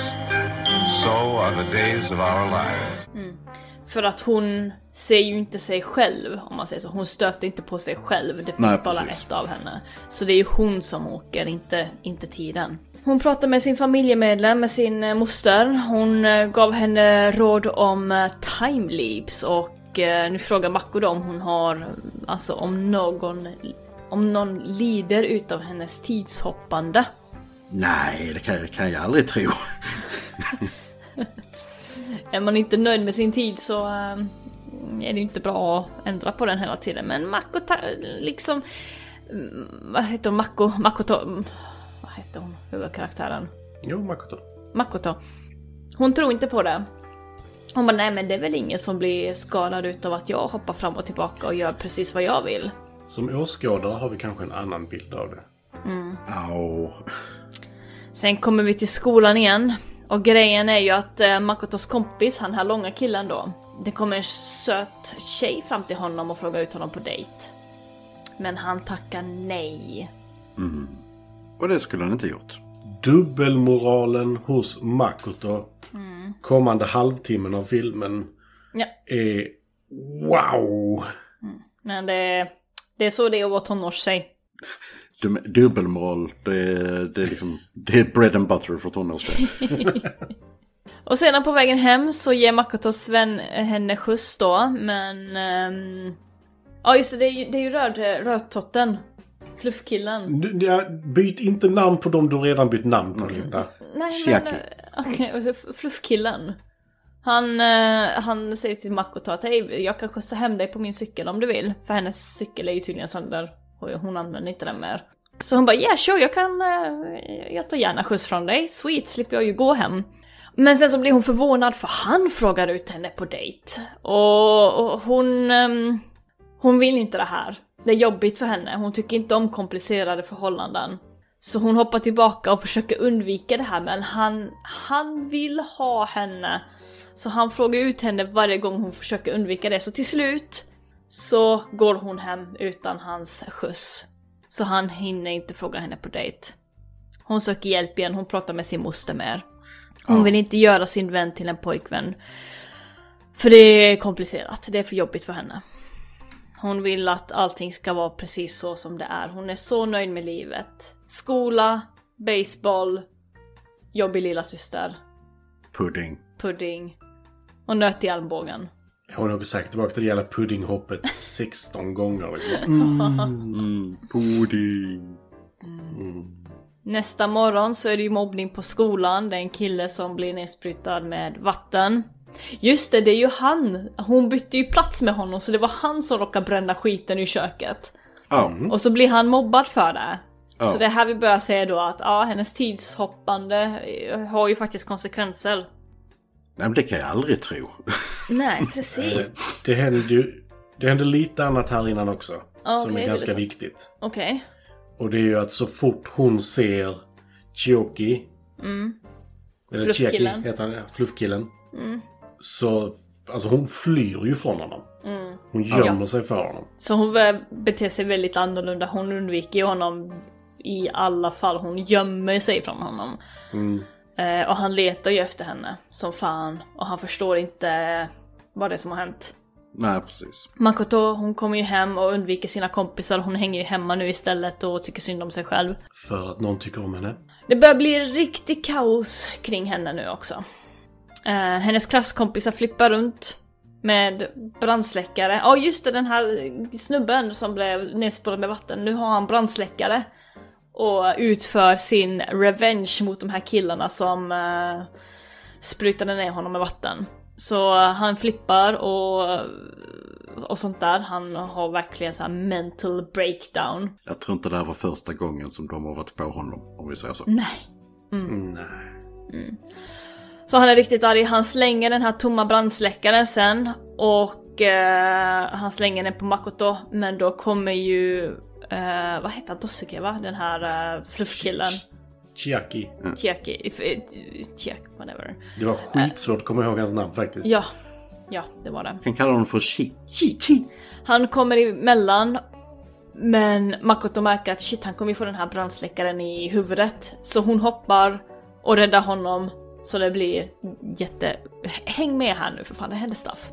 so are the days of our lives. Mm. För att hon ser ju inte sig själv, om man säger så. Hon stöter inte på sig själv. Det finns Nej, bara precis. ett av henne. Så det är ju hon som åker, inte, inte tiden. Hon pratar med sin familjemedlem, med sin eh, moster. Hon eh, gav henne råd om eh, time leaps. Och eh, nu frågar Mako då om hon har, alltså om någon, om någon lider utav hennes tidshoppande. Nej, det kan, kan jag aldrig tro. Är man inte nöjd med sin tid så äh, är det inte bra att ändra på den hela tiden. Men Mako ta, liksom, vad heter hon? Mako, Makoto, vad heter hon? Huvudkaraktären? Jo, Makoto. Makoto. Hon tror inte på det. Hon bara, nej men det är väl ingen som blir skadad utav att jag hoppar fram och tillbaka och gör precis vad jag vill. Som åskådare har vi kanske en annan bild av det. Mm. Oh. Sen kommer vi till skolan igen. Och grejen är ju att eh, Makotos kompis, han här långa killen då, det kommer en söt tjej fram till honom och frågar ut honom på dejt. Men han tackar nej. Mm. Och det skulle han inte gjort. Dubbelmoralen hos Makoto mm. kommande halvtimmen av filmen ja. är wow. Mm. Men det, det är så det är att vara tonårstjej. Dubbelmoral, det är, det är liksom det är bread and butter för tonårstjej. Och sedan på vägen hem så ger Makotos vän henne skjuts då. Men um... ja just det, det är ju, det är ju röd, rödtotten. Fluffkillen. Du, ja, byt inte namn på dem du redan bytt namn på, Linda. Nej men okej, okay, fluffkillen. Han, uh, han säger till Makoto att hej, jag kan skjutsa hem dig på min cykel om du vill. För hennes cykel är ju tydligen sönder. Och hon använder inte den mer. Så hon bara, yeah sure, jag kan, uh, jag tar gärna skjuts från dig. Sweet, slipper jag ju gå hem. Men sen så blir hon förvånad för han frågar ut henne på dejt. Och, och hon, um, hon vill inte det här. Det är jobbigt för henne. Hon tycker inte om komplicerade förhållanden. Så hon hoppar tillbaka och försöker undvika det här. Men han, han vill ha henne. Så han frågar ut henne varje gång hon försöker undvika det. Så till slut så går hon hem utan hans skjuts. Så han hinner inte fråga henne på dejt. Hon söker hjälp igen. Hon pratar med sin moster mer. Hon ja. vill inte göra sin vän till en pojkvän. För det är komplicerat. Det är för jobbigt för henne. Hon vill att allting ska vara precis så som det är. Hon är så nöjd med livet. Skola, baseball, jobbig lilla syster. Pudding. Pudding. Och nöt i armbågen. Hon har också sagt tillbaka till det jävla puddinghoppet sexton gånger. Mm, mm, pudding. Mm. Nästa morgon så är det ju mobbning på skolan. Det är en kille som blir nedsprutad med vatten. Just det, det är ju han. Hon bytte ju plats med honom, så det var han som råkade bränna skiten i köket. Mm. Och så blir han mobbad för det. Mm. Så det här vi börjar säga då att ja, hennes tidshoppande har ju faktiskt konsekvenser. Nej, men det kan jag aldrig tro. Nej, precis. Det händer ju det händer lite annat här innan också. Okay, som är ganska viktigt. Okej. Okay. Och det är ju att så fort hon ser Chioki, mm. eller Chiaki heter han, fluffkillen. Mm. Så alltså hon flyr ju från honom. Mm. Hon gömmer ja. sig för honom. Så hon beter sig väldigt annorlunda. Hon undviker honom i alla fall. Hon gömmer sig från honom. Mm. Eh, och han letar ju efter henne som fan. Och han förstår inte vad det är som har hänt. Nej, precis. Makoto, hon kommer ju hem och undviker sina kompisar. Hon hänger ju hemma nu istället och tycker synd om sig själv. För att någon tycker om henne. Det börjar bli riktigt kaos kring henne nu också. Uh, hennes klasskompisar flippar runt med brandsläckare. Ja, oh, just det, den här snubben som blev nedspolad med vatten. Nu har han brandsläckare och utför sin revenge mot de här killarna som uh, sprutade ner honom med vatten. Så uh, han flippar och, och sånt där. Han har verkligen så här mental breakdown. Jag tror inte det här var första gången som de har varit på honom, om vi säger så. Nej. Mm. Nej. Mm. Så han är riktigt arg. Han slänger den här tomma brandsläckaren sen. Och eh, han slänger den på Makoto. Men då kommer ju eh, vad heter han? Dosuke, va? Den här eh, fluffkillen. Chiaki. Chiaki. Chiaki, whatever. Det var skitsvårt att komma ihåg hans namn faktiskt. Ja. Ja, det var det. Jag kan kalla honom för Chi. Chi, Chi. Han kommer emellan. Men Makoto märker att shit, han kommer ju få den här brandsläckaren i huvudet. Så hon hoppar och räddar honom. Så det blir jätte... Häng med här nu för fan, det händer stuff.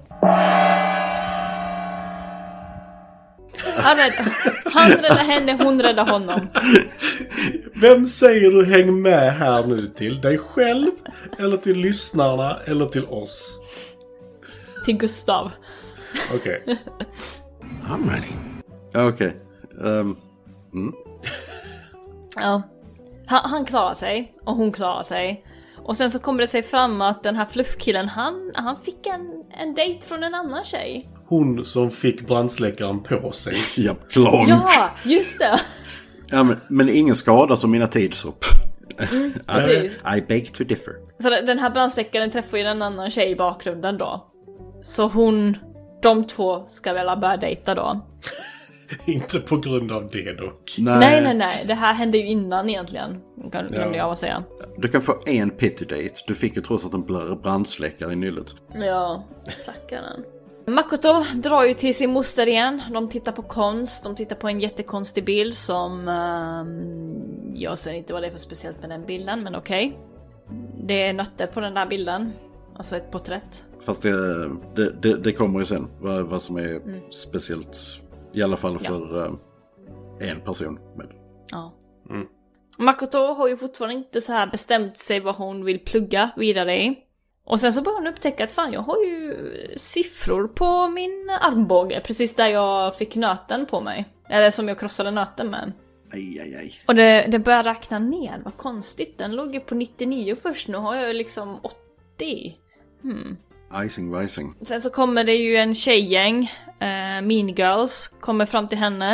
Han räddar, han räddar henne, hon räddar honom. Vem säger du häng med här nu till? Dig själv? Eller till lyssnarna? Eller till oss? Till Gustav. Okej. Okay. I'm ready. Okej. Okay. Um, mm. Ja. Han, han klarar sig. Och hon klarar sig. Och sen så kommer det sig fram att den här fluffkillen, han, han fick en, en dejt från en annan tjej. Hon som fick brandsläckaren på sig. Ja, klart. Ja, just det. Ja, men, men ingen skada som mina tidshopp. Mm, precis. I, I beg to differ. Så den här brandsläckaren träffar ju en annan tjej i bakgrunden då. Så hon, de två ska väl börja dejta då. Inte på grund av det dock. Nej, nej, nej. nej. Det här hände ju innan egentligen. Kan ja. jag säga. Du kan få en pity date. Du fick ju trots att en brandsläckare i nyllet. Ja, stackaren. Makoto drar ju till sin moster igen. De tittar på konst. De tittar på en jättekonstig bild som... Um, jag ser inte vad det är för speciellt med den bilden, men okej. Okay. Det är nötter på den där bilden. Alltså ett porträtt. Fast det, det, det, det kommer ju sen. Vad, vad som är mm. speciellt... I alla fall för ja. uh, en person med. Ja. Mm. Makoto har ju fortfarande inte så här bestämt sig vad hon vill plugga vidare i. Och sen så börjar hon upptäcka att fan, jag har ju siffror på min armbåge. Precis där jag fick nöten på mig. Eller som jag krossade nöten med. Aj, aj, aj. Och det, det börjar räkna ner. Vad konstigt. Den låg ju på nittionio först. Nu har jag liksom åttio. Hmm. Icing, icing. Sen så kommer det ju en tjejgäng. Uh, mean Girls kommer fram till henne.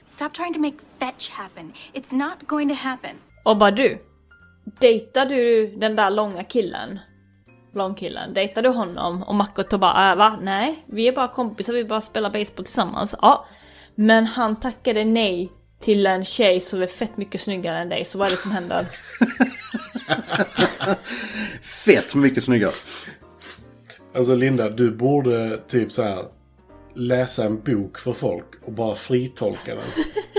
Stop trying to make fetch happen. It's not going to happen. Och bara du, dejtar du den där långa killen? Långkillen, dejtar du honom? Och Makoto bara, äh, va? Nej, vi är bara kompisar, vi bara spelar baseball tillsammans. Ja, men han tackade nej till en tjej som är fett mycket snyggare än dig. Så vad är det som händer? Fett mycket snyggare. Alltså Linda, du borde typ så här läsa en bok för folk och bara fritolka den.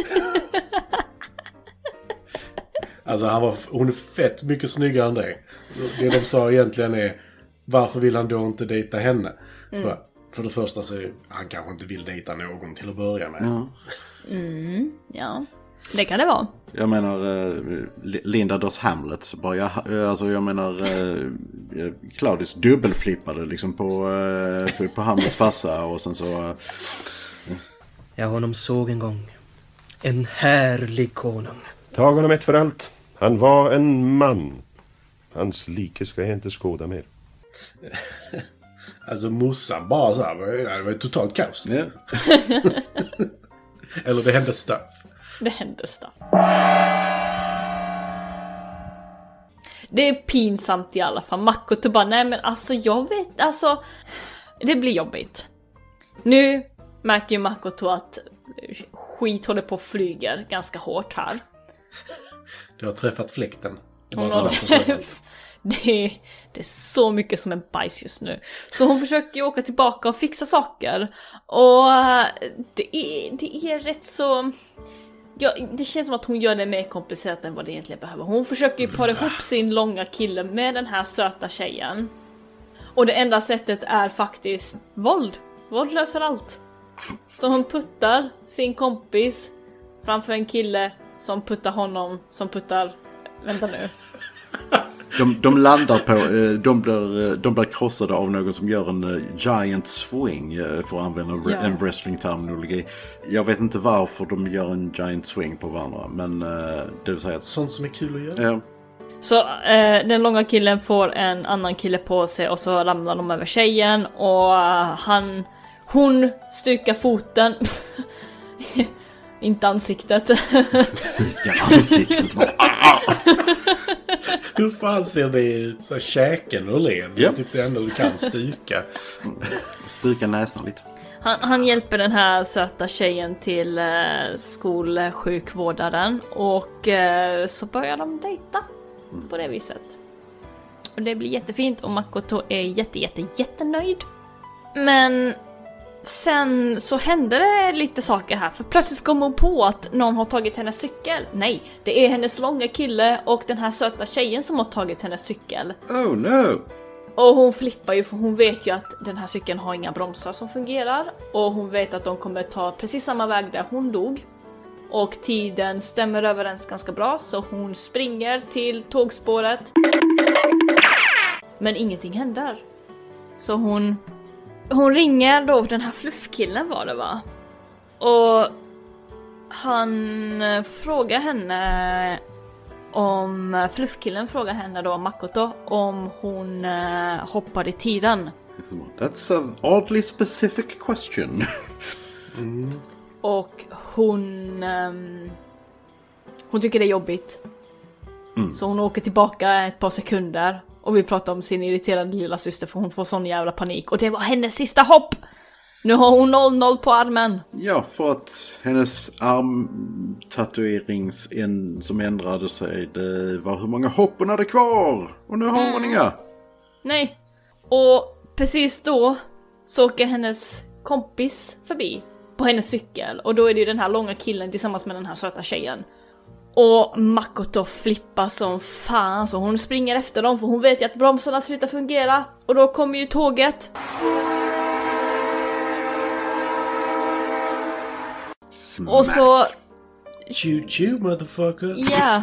Alltså han var, hon är fett mycket snyggare än dig. Det de sa egentligen är, varför vill han då inte dejta henne? Mm. För, för det första så är, han kanske inte vill dejta någon till att börja med. Mm. Mm, ja, det kan det vara. Jag menar uh, Linda does Hamlet. Bara, jag, alltså jag menar uh, Claudius dubbelflippade liksom på, uh, på, på Hamlets farsa och sen så... Uh, jag honom såg en gång. En härlig konung. Tag honom ett för allt. Han var en man. Hans like ska jag inte skåda mer. Alltså morsan bara så här, det var ett totalt kaos. Yeah. Eller det hände stuff. Det hände stuff. Det är pinsamt i alla fall. Makoto bara, nej men alltså jag vet, alltså det blir jobbigt. Nu märker ju Makoto att skit håller på att flyga ganska hårt här. Du har träffat fläkten. Det, hon har träff... det, är, det är så mycket som en bajs just nu. Så hon försöker ju åka tillbaka och fixa saker. Och det är, det är rätt så... Ja, det känns som att hon gör det mer komplicerat än vad det egentligen behöver. Hon försöker ju para ihop sin långa kille med den här söta tjejen. Och det enda sättet är faktiskt våld. Våld löser allt. Så hon puttar sin kompis framför en kille som puttar honom, som puttar... Vänta nu. De, de landar på, de blir, de blir krossade av någon som gör en giant swing, för att använda yeah. en wrestling-terminologi. Jag vet inte varför de gör en giant swing på varandra, men det vill säga att... Sånt som är kul att göra. Ja. Så eh, den långa killen får en annan kille på sig och så ramlar de över tjejen och han... Hon styrkar foten. Inte ansiktet. Styrkar ansiktet. Hur fan ser det ut? Så käken och led. Jag tycker det ändå du kan styrka. Styrka näsan lite. Han, han hjälper den här söta tjejen till eh, skolsjukvårdaren. Och eh, så börjar de dejta. På det viset. Och det blir jättefint. Och Makoto är jätte, jätte, jättenöjd. Men... Sen så händer det lite saker här. För plötsligt kommer hon på att någon har tagit hennes cykel. Nej, det är hennes långa kille och den här söta tjejen som har tagit hennes cykel. Oh no! Och hon flippar ju för hon vet ju att den här cykeln har inga bromsar som fungerar. Och hon vet att de kommer ta precis samma väg där hon dog. Och tiden stämmer överens ganska bra så hon springer till tågspåret. Men ingenting händer. Så hon... Hon ringer då, den här fluffkillen var det va? Och han frågar henne om, fluffkillen frågar henne då, Makoto, om hon uh, hoppar i tiden. That's an oddly specific question. Mm. Och hon, um, hon tycker det är jobbigt. Mm. Så hon åker tillbaka ett par sekunder. Och vi pratar om sin irriterande lilla syster för hon får sån jävla panik. Och det var hennes sista hopp! Nu har hon noll noll på armen. Ja, för att hennes armtatuerings en som ändrade sig, det var hur många hopp hon hade kvar. Och nu har mm. hon inga. Nej. Och precis då så åker hennes kompis förbi på hennes cykel. Och då är det ju den här långa killen tillsammans med den här söta tjejen. Och Makoto flippar som fan så hon springer efter dem för hon vet ju att bromsarna slutar fungera. Och då kommer ju tåget. Smack. Och så... Choo choo motherfucker. Ja. Yeah.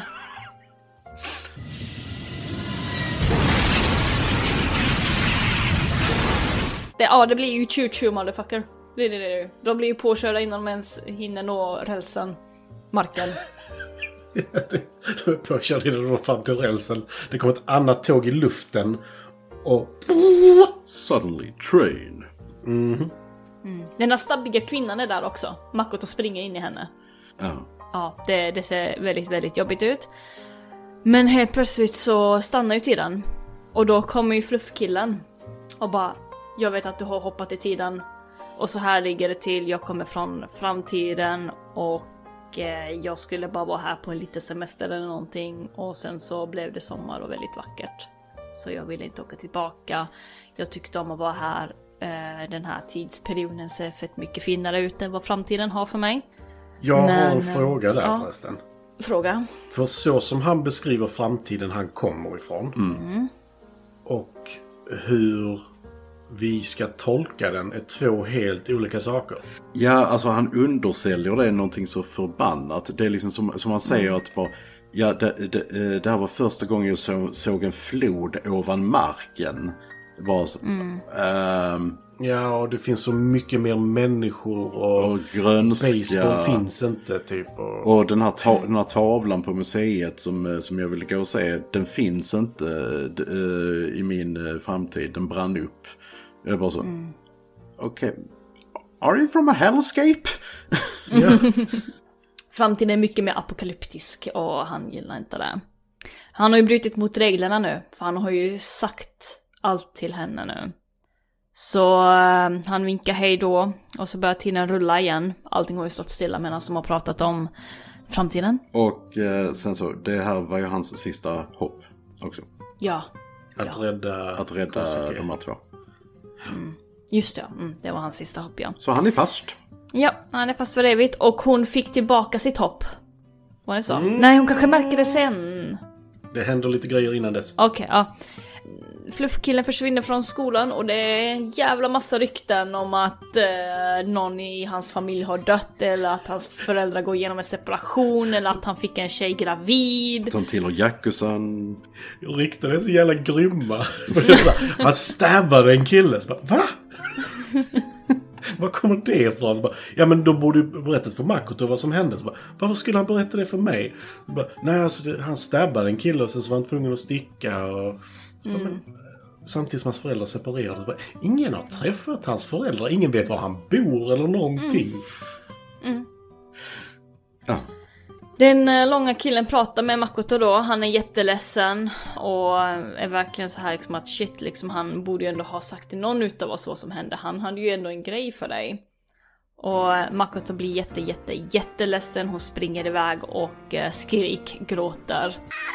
Det, ja, det blir ju choo choo motherfucker. Det, det, det. De blir ju påkörda innan de ens hinner nå rälsen. Marken. De är påkörda innan de når fram till rälsen. Det kommer ett annat tåg i luften. Och... Suddenly train. Mm. Mm. Den där stabbiga kvinnan är där också. Makoto springer in i henne. Ja. Ja, det, det ser väldigt, väldigt jobbigt ut. Men helt plötsligt så stannar ju tiden. Och då kommer ju fluffkillen och bara, jag vet att du har hoppat i tiden. Och så här ligger det till, jag kommer från framtiden och eh, jag skulle bara vara här på en liten semester eller någonting. Och sen så blev det sommar och väldigt vackert. Så jag ville inte åka tillbaka. Jag tyckte om att vara här. Eh, den här tidsperioden ser fett mycket finare ut än vad framtiden har för mig. Jag Men, har en fråga där ja. förresten. Fråga. För så som han beskriver framtiden han kommer ifrån. Mm. Och hur vi ska tolka den är två helt olika saker. Ja, alltså han undersäljer det någonting så förbannat. Det är liksom som, som han säger att bara, ja, det, det, det här var första gången jag så, såg en flod ovan marken. Var så, Mm. ähm, Ja, och det finns så mycket mer människor och, och grönska. baseball finns inte typ. Och, och den, här ta, den här tavlan på museet som, som jag ville gå och se, den finns inte uh, i min uh, framtid. Den brann upp. Jag är bara så, Mm. okej, okay. Are you from a hellscape? Ja. Framtiden är mycket mer apokalyptisk och han gillar inte det. Han har ju brutit mot reglerna nu, för han har ju sagt allt till henne nu. Så uh, han vinkar hej då och så börjar tiden rulla igen. Allting har ju stått stilla medan de har pratat om framtiden. Och eh, sen så, det här var ju hans sista hopp också. Ja. Att ja. rädda, Att rädda Kosuke. de här två. Mm. Just det, mm, det var hans sista hopp, ja. Så han är fast. Ja, han är fast för evigt och hon fick tillbaka sitt hopp. Var det så? Mm. Nej, hon kanske märker det sen. Det händer lite grejer innan dess. Okej, okay, ja. Fluffkillen försvinner från skolan och det är en jävla massa rykten om att eh, någon i hans familj har dött eller att hans föräldrar går igenom en separation eller att han fick en tjej gravid. De tillhör Yakusan. Rykten är så jävla grymma. Han stabbade en kille. Så bara, va? Var kommer det ifrån? Bara, ja, men då borde du berättat för Makoto vad som hände. Så bara, varför skulle han berätta det för mig? Så bara, nej, alltså, det, han stabbade en kille och sen så var han tvungen att sticka. Och, så bara, Mm. men, samtidigt som hans föräldrar separerade. Så bara, ingen har träffat hans föräldrar. Ingen vet var han bor eller någonting. Mm. Mm. Ja. Den eh, långa killen pratar med Makoto då. Han är jätteledsen och är verkligen så här liksom att shit, liksom, han borde ju ändå ha sagt till någon utav oss vad som hände. Han hade ju ändå en grej för dig. Och eh, Makoto blir jätte, jätte, jätteledsen. Hon springer iväg och eh, skrik, gråter.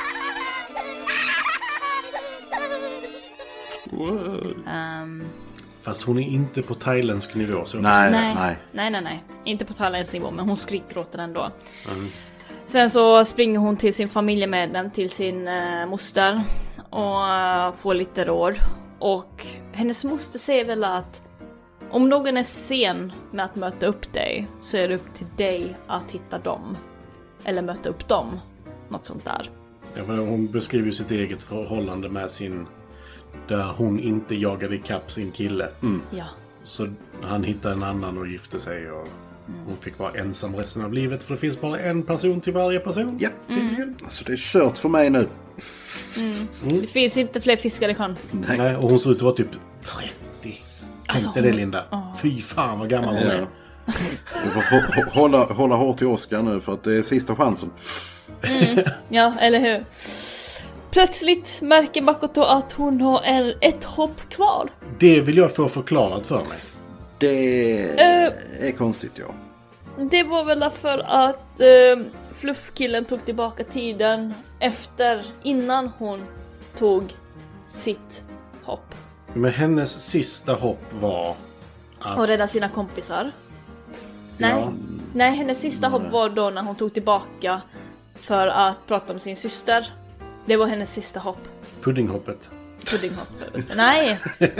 Um, Fast hon är inte på thailändsk nivå. Så nej, nej, nej. nej, nej, nej. Inte på thailändsk nivå, men hon skrikgråter ändå. Mm. Sen så springer hon till sin familjemedlem, till sin eh, moster och eh, får lite råd. Och hennes moster säger väl att om någon är sen med att möta upp dig så är det upp till dig att hitta dem. Eller möta upp dem. Något sånt där. Ja, men hon beskriver ju sitt eget förhållande med sin... Där hon inte jagade ikapp sin kille. Mm. Ja. Så han hittade en annan och gifte sig och mm. hon fick vara ensam resten av livet. För det finns bara en person till varje person. Ja, Mm. alltså det är kört för mig nu. Mm. Mm. Det finns inte fler fiskar i sjön. Nej. Nej, och hon ser ut att vara typ trettio. Alltså, Tänkte det, hon- Linda. Åh. Fy fan vad gammal hon Ja. är. Du får hå- hå- hålla, hålla hårt i Oscar nu för att det är sista chansen. Mm. Ja, eller hur? Plötsligt märker Makoto att hon har en, ett hopp kvar. Det vill jag få förklarat för mig. Det Eh. är konstigt, ja. Det var väl för att eh, fluffkillen tog tillbaka tiden efter, innan hon tog sitt hopp. Men hennes sista hopp var att... Och rädda sina kompisar. Nej, Ja. nej, hennes sista hopp var då när hon tog tillbaka för att prata om sin syster. Det var hennes sista hopp. Puddinghoppet. Puddinghoppet. Nej,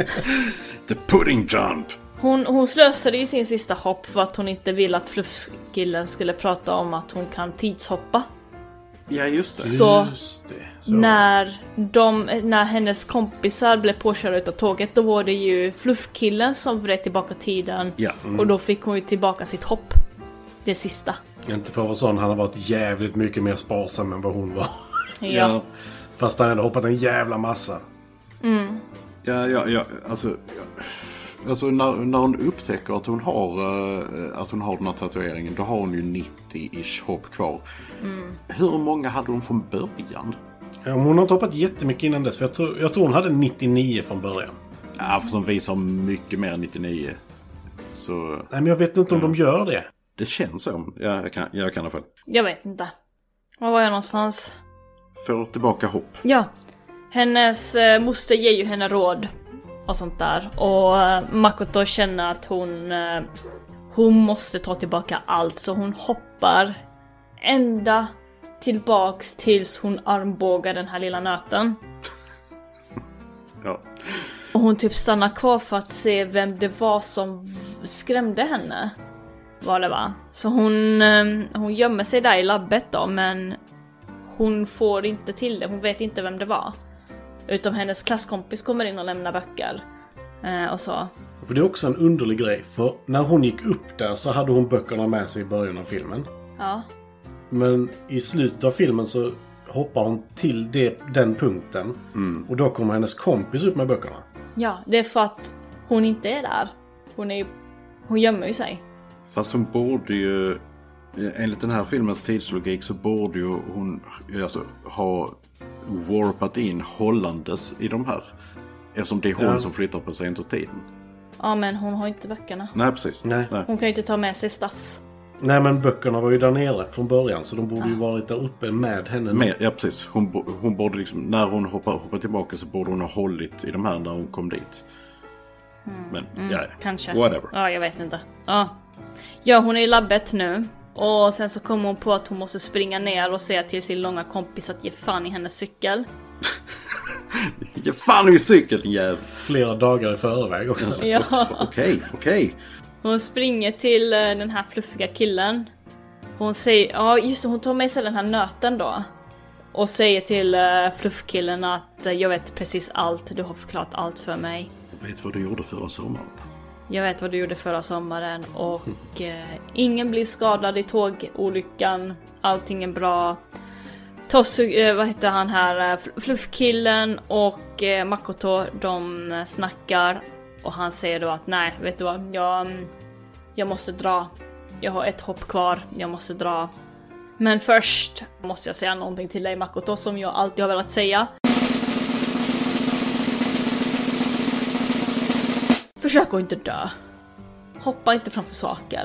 The pudding jump. hon, hon slösade ju sin sista hopp för att hon inte ville att fluffkillen skulle prata om att hon kan tidshoppa. Ja, just det. Så, Just det. Så. När, de, när hennes kompisar blev påkörda utav tåget, då var det ju fluffkillen som vred tillbaka tiden. Ja. Mm. Och då fick hon ju tillbaka sitt hopp. Det sista. Inte för att vara sån, han har varit jävligt mycket mer sparsam än vad hon var. Ja. Fast han hade hoppat en jävla massa. Mm. Ja, ja, ja, alltså... Ja. Alltså när, när hon upptäcker att hon har uh, att hon har den här tatueringen, då har hon ju nittio-ish hopp kvar. Mm. Hur många hade hon från början? Ja, hon har toppat jättemycket innan dess. För jag, tror, jag tror hon hade nittionio från början. Ja, för som visar mycket mer än nittionio. Så... Nej, men jag vet inte om mm. de gör det. Det känns som. Ja, jag kan, jag kan i alla fall. Jag vet inte. Var var jag någonstans? Får tillbaka hopp. Ja. Hennes eh, moster ger ju henne råd. Och sånt där. Och eh, Makoto känner att hon... Eh, hon måste ta tillbaka allt. Så hon hoppar ända tillbaks tills hon armbågar den här lilla nöten. Ja. Och hon typ stannar kvar för att se vem det var som skrämde henne. Vad det var. Så hon, hon gömmer sig där i labbet då, men hon får inte till det. Hon vet inte vem det var. Utom hennes klasskompis kommer in och lämnar böcker. Eh, och så. För det är också en underlig grej. För när hon gick upp där så hade hon böckerna med sig i början av filmen. Ja. Men i slutet av filmen så hoppar hon till det, den punkten. Mm. Och då kommer hennes kompis upp med böckerna. Ja, det är för att hon inte är där. Hon, är, hon gömmer ju sig. Fast hon borde ju... Enligt den här filmens tidslogik så borde ju hon alltså, ha warpat in hållandes i de här. Eftersom det är hon ja. som flyttar på sig under tiden. Ja, men hon har inte böckerna. Nej, precis. Nej. Hon kan ju inte ta med sig staff. Nej, men böckerna var ju där nere från början. Så de borde ja. ju varit där uppe med henne. Med, ja, precis. Hon, hon borde liksom... När hon hoppar, hoppar tillbaka så borde hon ha hållit i de här när hon kom dit. Mm. Men, mm, ja, kanske. Whatever. Ja, jag vet inte. Ja. ja, hon är i labbet nu. Och sen så kommer hon på att hon måste springa ner och säga till sin långa kompis att ge fan i hennes cykel. Ge fan i cykeln, jävlar. Flera dagar i förväg också. Ja. Okej, okej. Okay, okay. Hon springer till den här fluffiga killen. Hon säger, ja just det, hon tar med sig den här nöten då. Och säger till uh, fluffkillen att uh, jag vet precis allt, du har förklarat allt för mig. Jag vet vad du gjorde förra sommaren. Jag vet vad du gjorde förra sommaren och uh, ingen blir skadad i tågolyckan. Allting är bra. Tosu, uh, vad heter han här, uh, fluffkillen och uh, Makoto, de uh, snackar. Och han säger då att nej, vet du vad, jag, jag måste dra. Jag har ett hopp kvar, jag måste dra. Men först måste jag säga någonting till dig, Makoto, som jag alltid har velat säga. Försök att inte dö. Hoppa inte framför saker.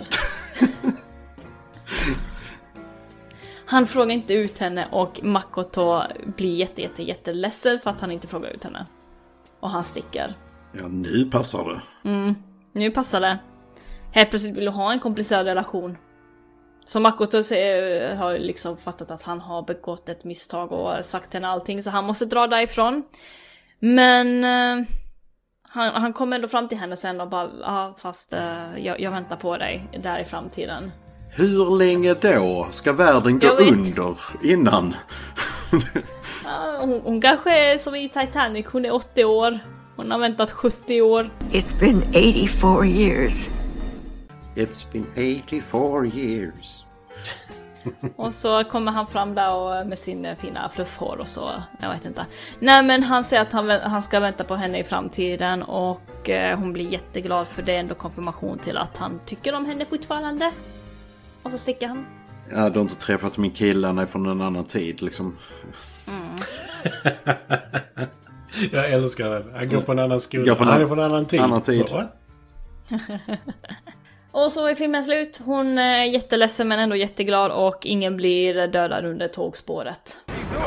Han frågar inte ut henne och Makoto blir jätte, jätte, jätte ledsen för att han inte frågar ut henne. Och han sticker. Ja, nu passar det. Mm, nu passar det. Helt plötsligt vill du ha en komplicerad relation. Så Makoto har liksom fattat att han har begått ett misstag och sagt henne allting. Så han måste dra därifrån. Men uh, han, han kommer ändå fram till henne sen och bara, ja fast uh, jag, jag väntar på dig där i framtiden. Hur länge då ska världen gå under innan? Ja, hon, hon kanske är som i Titanic, hon är åttio år. Hon har väntat sjuttio år. It's been eighty-four years. It's been eighty-four years. Och så kommer han fram där och med sin fina fluffhår och så, jag vet inte. Nej, men han säger att han, han ska vänta på henne i framtiden och eh, hon blir jätteglad för det är ändå konfirmation till att han tycker om henne fortfarande. Och så sticker han. Ja, du har inte träffat min kille, han är från en annan tid liksom. Mm. Jag älskar det. Han går på en annan skola. Han är från en annan tid. Annan tid. Och så är filmen slut. Hon är jätteledsen men ändå jätteglad och ingen blir dödad under tågspåret.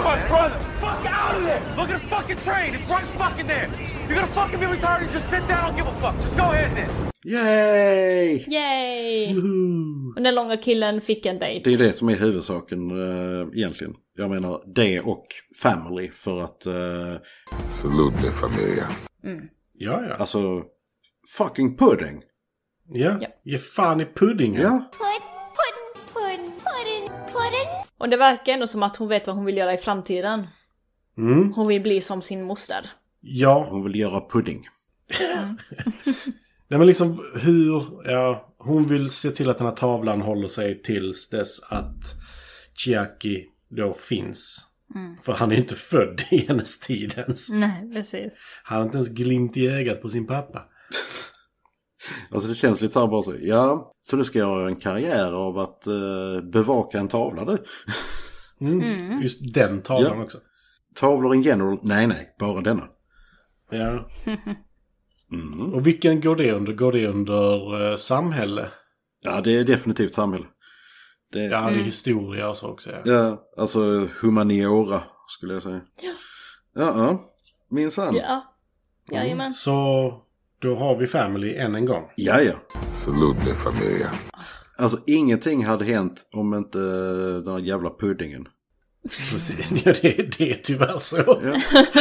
Yay! Yay! Och den långa killen fick en dejt. Det är det som är huvudsaken uh, egentligen. Jag menar det och family för att... Uh... Salute me, familia. Mm. Ja, ja. Alltså, fucking pudding. Ja, ja. Ge fan i pudding. Ja. Pudding, pudding, pudding, pudding. Och det verkar ändå som att hon vet vad hon vill göra i framtiden. Mm. Hon vill bli som sin moster. Ja. Hon vill göra pudding. Mm. Nej, men liksom hur... Ja, hon vill se till att den här tavlan håller sig tills dess att Chiaki då finns. Mm. För han är inte född i hennes tid ens. Nej, precis. Han har inte ens glimt i ögat på sin pappa. Alltså det känns lite så här bara så. Ja, så du ska göra en karriär av att uh, bevaka en tavla du. Mm. Mm. Just den tavlan ja. också. Tavlor in general, nej nej, bara denna. Ja. Mm. Och vilken går det under? Går det under uh, samhälle? Ja, det är definitivt samhälle. Det är, ja, det är mm. historia och så också. Ja, ja alltså humaniora skulle jag säga. Ja. Ja, ja. Minsann. Ja. Jajamän. Mm. Så då har vi Family än en gång. Ja, ja. Salute familia. Alltså ingenting hade hänt om inte den här jävla puddingen. Precis, ja, det, det är tyvärr så. Ja.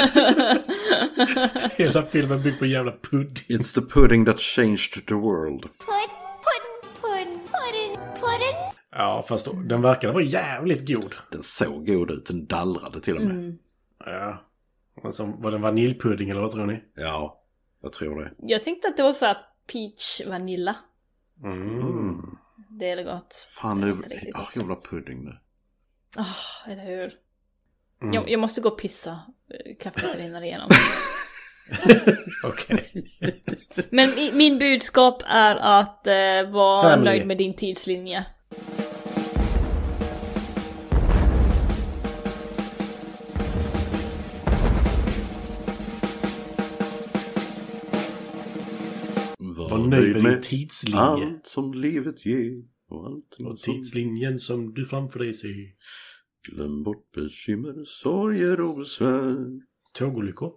Hela filmen bygger på jävla pudding. It's the pudding that changed the world. Pud, pudding, pudding, pudding, pudding. Ja, fast då, den verkade vara jävligt god. Den såg god ut, den dallrade till och med. Mm. Ja. Alltså, var det vaniljpudding eller vad tror ni? Ja, jag tror det. Jag tänkte att det var så här peach vanilla. Mm. Det är gott. Fan, det är ah, jävla pudding nu. Ah, oh, eller hur? Mm. Jag, jag måste gå och pissa. Kaffet rinner igenom. Okej. Men mi, min budskap är att eh, vara Family. nöjd med din tidslinje. Var nöjd med din tidslinje. Allt som livet ger. Och, allt och tidslinjen som... som du framför dig ser. Glöm bort bekymmer, sorger och besvär. Tågolyckor.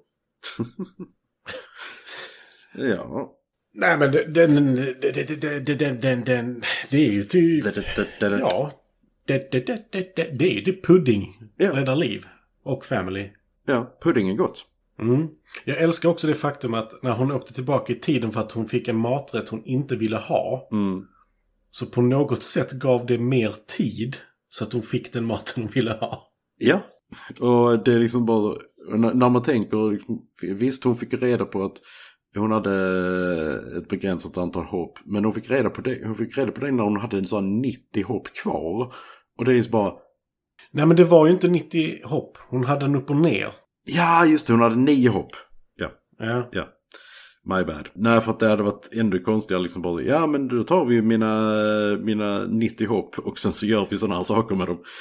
Ja. Nej men den... Den... Den... Den... Den... Den... Det är ju typ... Ja. Det, det, det, det, det, det är ju typ pudding. Ja. Räddar liv. Och family. Ja, pudding är gott. Mm. Jag älskar också det faktum att när hon åkte tillbaka i tiden för att hon fick en maträtt hon inte ville ha. Mm. Så på något sätt gav det mer tid så att hon fick den maten hon ville ha. Ja, och det är liksom bara... När man tänker... Visst, hon fick reda på att hon hade ett begränsat antal hopp. Men hon fick reda på det, hon fick reda på det när hon hade en sån nittio hopp kvar. Och det är ju bara... Nej, men det var ju inte nittio hopp. Hon hade en upp och ner. Ja, just det. Hon hade nio hopp. Ja. Ja. Ja. My bad. Nej, för att det hade varit ändå konstigare liksom bara, ja men då tar vi mina, mina nittio hopp och sen så gör vi sådana här saker med dem.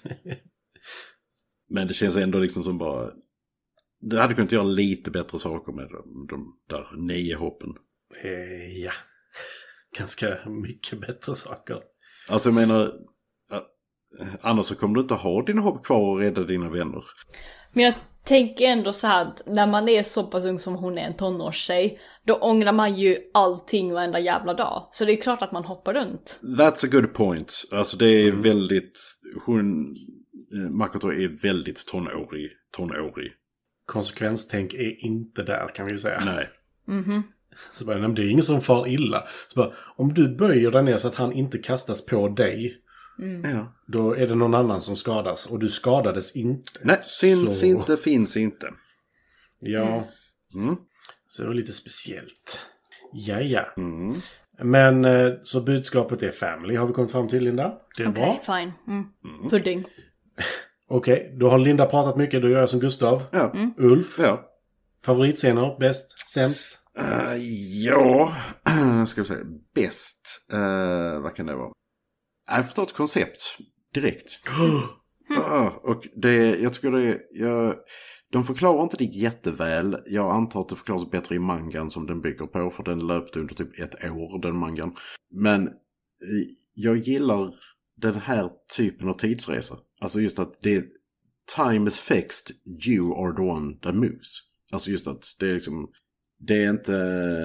Men det känns ändå liksom som bara, det hade kunnat göra lite bättre saker med de, de där nio hoppen. Eh, ja. Ganska mycket bättre saker. Alltså jag menar, annars så kommer du inte ha dina hopp kvar och rädda dina vänner. Men jag tänker ändå så här att när man är så pass ung som hon är, en tonårstjej, då ångrar man ju allting varenda jävla dag. Så det är klart att man hoppar runt. That's a good point. Alltså det är mm. väldigt, hon, Makoto är väldigt tonårig, tonårig. Konsekvenstänk är inte där kan vi ju säga. Nej. Mhm. Så bara, det är ingen som far illa. Så bara, om du böjer dig ner så att han inte kastas på dig. Mm. Ja. Då är det någon annan som skadas. Och du skadades inte. Nej, syns så... inte, finns inte. Ja. Mm. Så det var lite speciellt. Ja, ja. Mm. Men så budskapet är family. Har vi kommit fram till, Linda? Det är okay, bra. Okej, fine. Mm. Mm. Pudding. Okej, okay, då har Linda pratat mycket. Då gör jag som Gustav. Ja. Mm. Ulf. Ja. Favoritscener, bäst, sämst? Uh, ja, ska vi säga bäst. Uh, vad kan det vara? Jag förstår ett koncept direkt. uh, och det, jag tycker det jag, de förklarar inte det jätteväl. Jag antar att det förklaras bättre i mangan som den bygger på. För den löpte under typ ett år, den mangan. Men uh, jag gillar den här typen av tidsresa. Alltså just att det time is fixed, you are the one that moves. Alltså just att det är liksom, det är inte,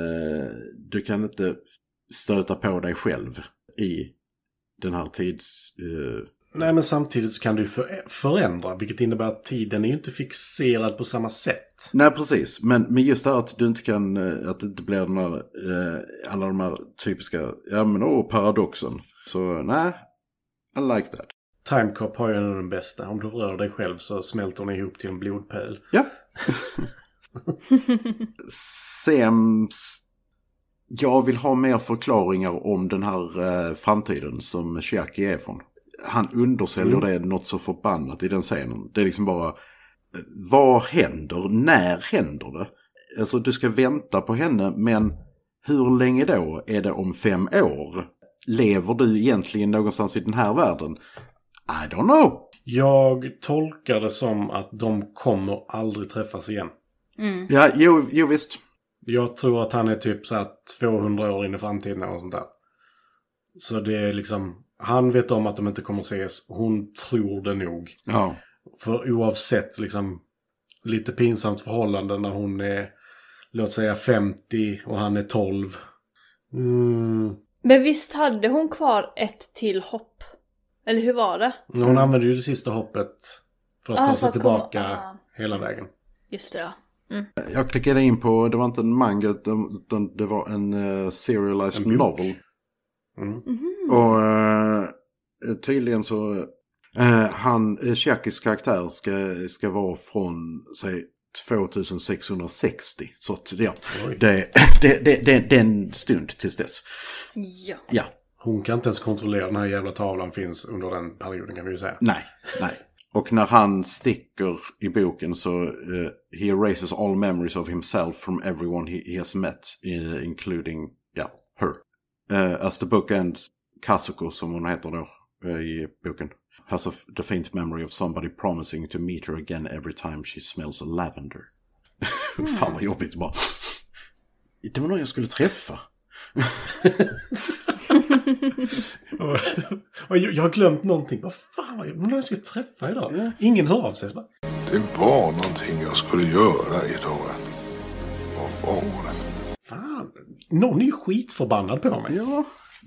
du kan inte stöta på dig själv i den här tids... Uh... Nej, men samtidigt så kan du för, förändra, vilket innebär att tiden är ju inte fixerad på samma sätt. Nej, precis. Men, men just det att du inte kan, att det inte blir den här, uh, alla de här typiska, ja men åh, paradoxen. Så nej, I like that. Timecop har ju en av den bästa. Om du rör dig själv så smälter den ihop till en blodpöl. Ja. Sämst. Jag vill ha mer förklaringar om den här eh, framtiden som Chiaki är från. Han undersäljer mm. det något så förbannat i den scenen. Det är liksom bara, vad händer? När händer det? Alltså du ska vänta på henne, men Hur länge då? Är det om fem år? Lever du egentligen någonstans i den här världen? I don't know. Jag tolkar det som att de kommer aldrig träffas igen. Mm. Ja, jo, jo visst. Jag tror att han är typ så här tvåhundra år in i framtiden och sånt där. Så det är liksom... Han vet om att de inte kommer ses. Hon tror det nog. Ja. För oavsett liksom lite pinsamt förhållande när hon är, låt säga femtio och han är tolv. Mm. Men visst hade hon kvar ett till hopp? Eller hur var det? Hon mm. använde ju det sista hoppet för att ah, ta sig tillbaka komma, ah. hela vägen. Just det, ja. Mm. Jag klickade in på, det var inte en manga utan det var en uh, serialized en novel. Mm. Mm-hmm. Och uh, tydligen så uh, han, Chiakis karaktär ska, ska vara från säg tjugosexhundrasextio. Så att, ja, det, det, det, det, det är en stund tills dess. Ja. Ja. Hon kan inte ens kontrollera den här jävla tavlan finns under den perioden, kan vi ju säga. Nej, nej. Och när han sticker i boken så uh, he erases all memories of himself from everyone he, he has met, uh, including yeah, her. Uh, as the book ends, Kazuko, som hon heter då uh, i boken, has a, the faint memory of somebody promising to meet her again every time she smells a lavender. Mm. Fan vad jobbigt bara. Det var någon jag skulle träffa. Jag har glömt någonting. Vad fan var det någon jag skulle träffa idag? Ja. Ingen hör av sig. Det var någonting jag skulle göra idag. Vad var det? Fan, någon är ju skitförbannad på mig. Ja.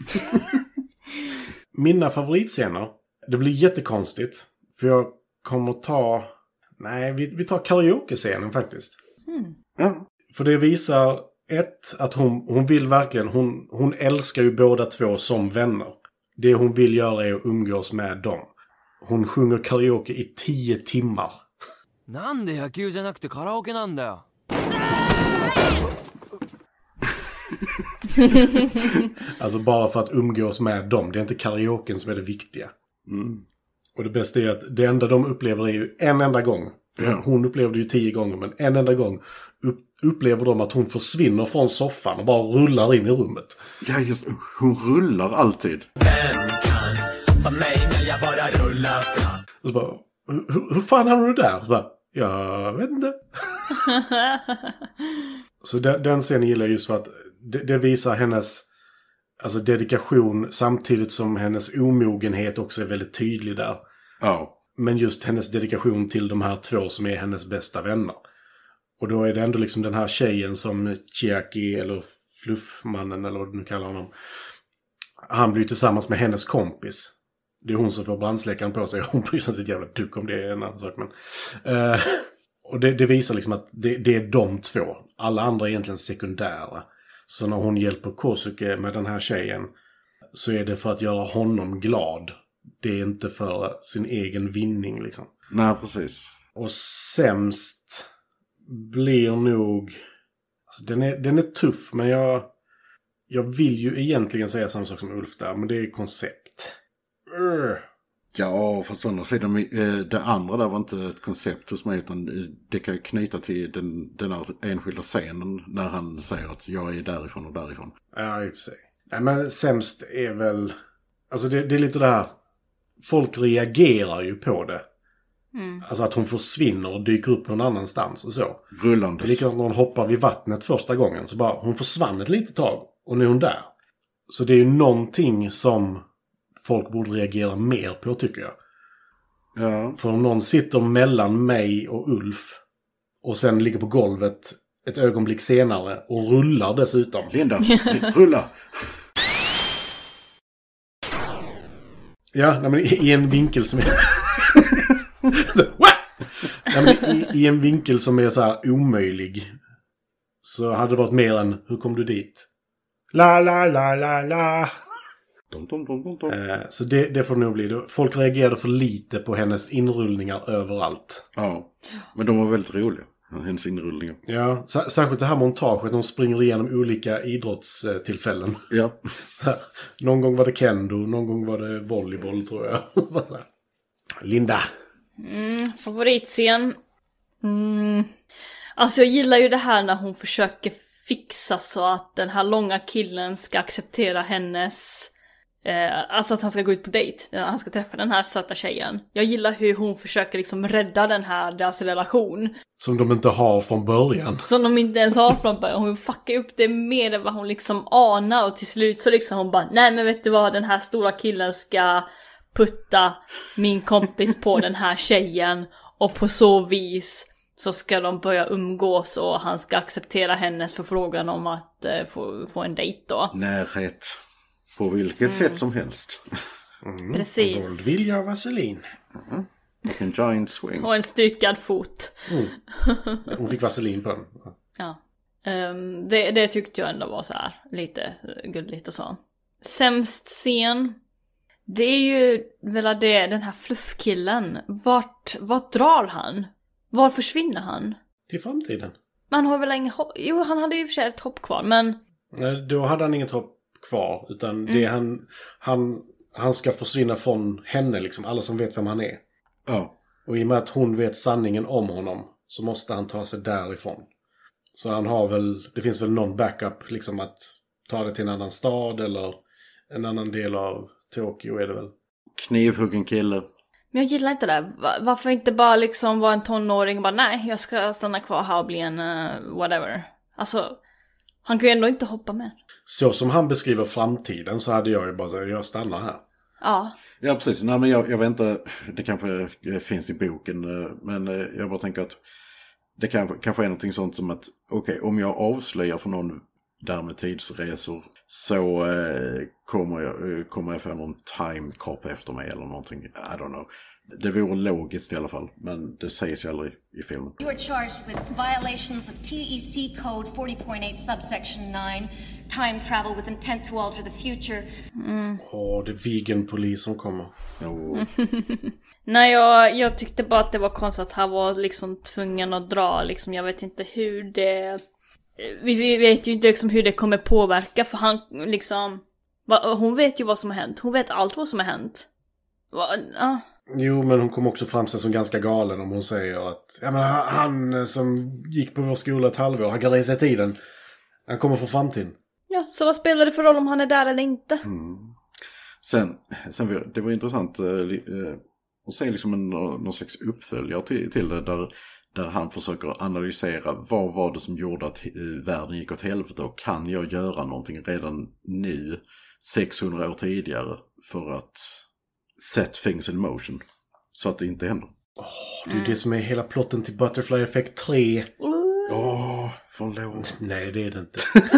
Mina favoritscener, det blir jättekonstigt. För jag kommer ta... Nej, vi, vi tar karaoke-scenen faktiskt. Mm. Ja. För det visar... Ett, att hon, hon vill verkligen, hon, hon älskar ju båda två som vänner. Det hon vill göra är att umgås med dem. Hon sjunger karaoke i tio timmar. Nande yakuじゃなくてkaraokeなんだよ. Alltså bara för att umgås med dem. Det är inte karaoken som är det viktiga. Mm. Och det bästa är att det enda de upplever är ju en enda gång. Ja. Hon upplevde ju tio gånger, men en enda gång upp, upplever de att hon försvinner från soffan och bara rullar in i rummet. Ja, just hon rullar alltid. Vem kan stoppa mig när jag bara rullar fram? Och så bara, hur, hur fan hamnar du där? Och så bara, jag vet inte. Så den, den scenen gillar jag just för att det, det visar hennes alltså dedikation samtidigt som hennes omogenhet också är väldigt tydlig där. Ja. Men just hennes dedikation till de här två som är hennes bästa vänner. Och då är det ändå liksom den här tjejen som Chiaki eller Fluffmannen eller vad du nu kallar honom. Han blir tillsammans med hennes kompis. Det är hon som får brandsläckaren på sig. Hon bryr sig inte ett jävla duck om det är en annan sak. Men, uh, och det, det visar liksom att det, det är de två. Alla andra är egentligen sekundära. Så när hon hjälper Kosuke med den här tjejen så är det för att göra honom glad. Det är inte för sin egen vinning liksom. Nej, precis. Och sämst blir nog... Alltså, den, är, den är tuff, men jag... Jag vill ju egentligen säga samma sak som Ulf där, men det är koncept. Uh. Ja, fast å andra sidan, det andra där var inte ett koncept hos mig, utan det kan ju knyta till den, den här enskilda scenen när han säger att jag är därifrån och därifrån. Ja, i och för sig. Nej, men sämst är väl... Alltså det, det är lite det här... Folk reagerar ju på det. Mm. Alltså att hon försvinner och dyker upp någon annanstans och så. Rullandes. Det är likadant när hon hoppar vid vattnet första gången. Så bara, hon försvann ett litet tag och nu är hon där. Så det är ju någonting som folk borde reagera mer på, tycker jag. Ja. För om någon sitter mellan mig och Ulf och sen ligger på golvet ett ögonblick senare och rullar dessutom. Linda, rulla! Ja, nej, men i, i en vinkel som är... så, nej, men i, i en vinkel som är så här omöjlig. Så hade det varit mer än, hur kom du dit? La la la la la. Dum, dum, dum, dum, dum. Eh, så det, det får nog bli. Folk reagerade för lite på hennes inrullningar överallt. Ja, men de var väldigt roliga. Hennes inrullningar. Ja, särskilt det här montaget. De springer igenom olika idrottstillfällen. Ja. Här, någon gång var det kendo, någon gång var det volleyboll, tror jag. Så här. Linda. Mm, favoritscen. Mm. Alltså jag gillar ju det här när hon försöker fixa så att den här långa killen ska acceptera hennes... Eh, alltså att han ska gå ut på dejt. Han ska träffa den här söta tjejen. Jag gillar hur hon försöker liksom rädda den här, deras relation. Som de inte har från början. Som de inte ens har från början. Hon fuckar upp det mer än vad hon liksom anar. Och till slut så liksom hon bara, nej men vet du vad, den här stora killen ska putta min kompis på den här tjejen. Och på så vis så ska de börja umgås och han ska acceptera hennes förfrågan om att eh, få, få en dejt då. Närhet. På vilket mm. sätt som helst. Mm. Precis. Våldvilja och vaselin. Mm. Och en giant swing. Och en styrkad fot. Mm. Hon fick vaselin på den. Ja. Um, det, det tyckte jag ändå var så här lite gulligt och så. Sämst scen. Det är ju väl det, den här fluffkillen. Vart, vart drar han? Var försvinner han? Till framtiden. Man har väl inget hopp. Jo, han hade ju för sig ett hopp kvar, men... Nej, då hade han inget hopp kvar. Utan mm. det han, han, han ska försvinna från henne, liksom. Alla som vet vem han är. Ja. Och i och med att hon vet sanningen om honom så måste han ta sig därifrån. Så han har väl, det finns väl någon backup liksom att ta det till en annan stad eller en annan del av Tokyo är det väl. Knivhuggen kille. Men jag gillar inte det. Varför inte bara liksom vara en tonåring och bara nej, jag ska stanna kvar här och bli en uh, whatever. Alltså, han kan ju ändå inte hoppa med. Så som han beskriver framtiden så hade jag ju bara sagt, jag stannar här. Ja. Ja, precis. Nej, men jag, jag vet inte, det kanske finns i boken, men jag bara tänker att det kanske, kanske är någonting sånt som att okej, okay, om jag avslöjar för någon där med tidsresor så eh, kommer, jag, kommer jag få någon time cop efter mig eller någonting. I don't know. Det vore logiskt i alla fall, men det sägs ju aldrig i filmen. You are charged with violations of T E C Code forty point eight subsection nine, time travel with intent to alter the future. Mm. Åh, det är vegan-polis som kommer. Oh. Nej, jag, jag tyckte bara att det var konstigt att han var liksom tvungen att dra. Liksom, jag vet inte hur det... Vi, vi vet ju inte liksom hur det kommer påverka, för han liksom... Va, hon vet ju vad som har hänt. Hon vet allt vad som har hänt. Va, ah. Jo, men hon kom också fram sig som ganska galen om hon säger att ja, men han som gick på vår skola ett halvår, han kan resa i tiden. Han kommer från framtiden. Ja, så vad spelar det för roll om han är där eller inte? Mm. Sen, sen, det var intressant eh, att se liksom en, någon slags uppföljare till, till det där, där han försöker analysera vad var det som gjorde att eh, världen gick åt helvete och kan jag göra någonting redan nu sexhundra år tidigare för att set things in motion så att det inte händer. Oh, det är mm. det som är hela plotten till Butterfly Effect tre. Åh, oh, förlåt. Nej, det är det inte.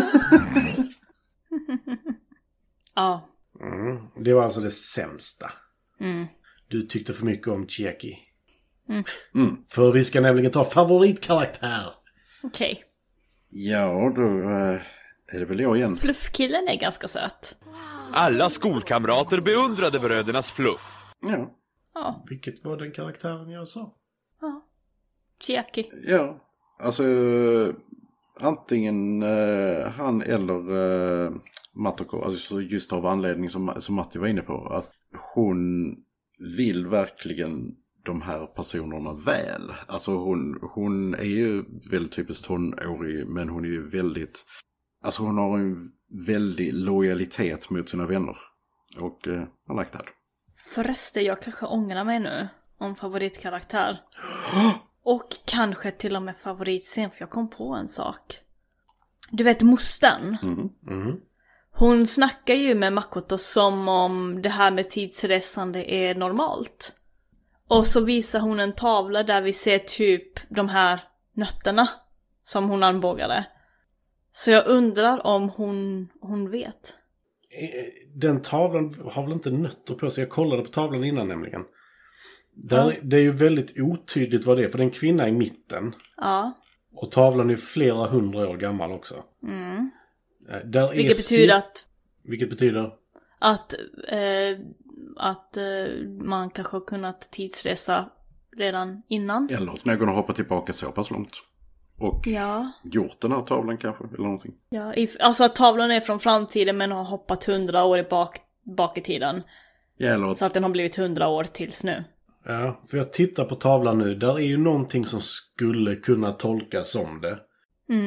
Ja. Mm. Det var alltså det sämsta. Mm. Du tyckte för mycket om Chiaki. Mm. Mm. För vi ska nämligen ta favoritkaraktär. Okej. Okay. Ja, då äh, är det väl jag igen. Fluffkillen är ganska söt. Alla skolkamrater beundrade brödernas fluff. Ja. Ja. Vilket var den karaktären jag sa? Ja. Chiaki. Ja. Alltså antingen uh, han eller uh, Matoko. Alltså just av anledning som, som Matti var inne på. Att hon vill verkligen de här personerna väl. Alltså hon, hon är ju väldigt typiskt tonårig, men hon är ju väldigt... Alltså hon har en väldig lojalitet mot sina vänner. Och eh, I like that. Förresten, jag kanske ångrar mig nu om favoritkaraktär. Och kanske till och med favoritscen, för jag kom på en sak. Du vet mostern. Mm. Mm. Hon snackar ju med Makoto som om det här med tidsresande är normalt. Och så visar hon en tavla där vi ser typ de här nötterna som hon armbågade. Så jag undrar om hon, hon vet. Den tavlan har väl inte nötter på sig. Jag kollade på tavlan innan nämligen. Där, ja. Det är ju väldigt otydligt vad det är. För det är en kvinna i mitten. Ja. Och tavlan är flera hundra år gammal också. Mm. Där Vilket är betyder att... Vilket betyder? Att, eh, att eh, man kanske har kunnat tidsresa redan innan. Eller att någon har hoppat tillbaka så pass långt. Och ja. gjort den här tavlan kanske, eller någonting. Ja, i, alltså att tavlan är från framtiden men har hoppat hundra år i bak, bak i tiden. Ja, eller att... Så att den har blivit hundra år tills nu. Ja, för jag tittar på tavlan nu. Där är ju någonting som skulle kunna tolkas som det. Mm.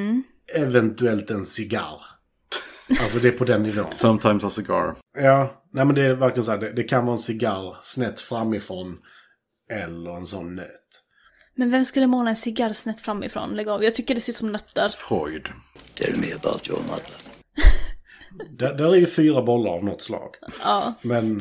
eventuellt en cigarr. Alltså det är på den nivån. Sometimes a cigar. Ja, nej men det är verkligen så här. Det, det kan vara en cigarr snett framifrån eller en sån nöt. Men vem skulle måla en cigarr snett framifrån? Lägg av. Jag tycker det ser ut som nötter. Freud. Tell me about your mother. Där, där är ju fyra bollar av något slag. Ja. Men...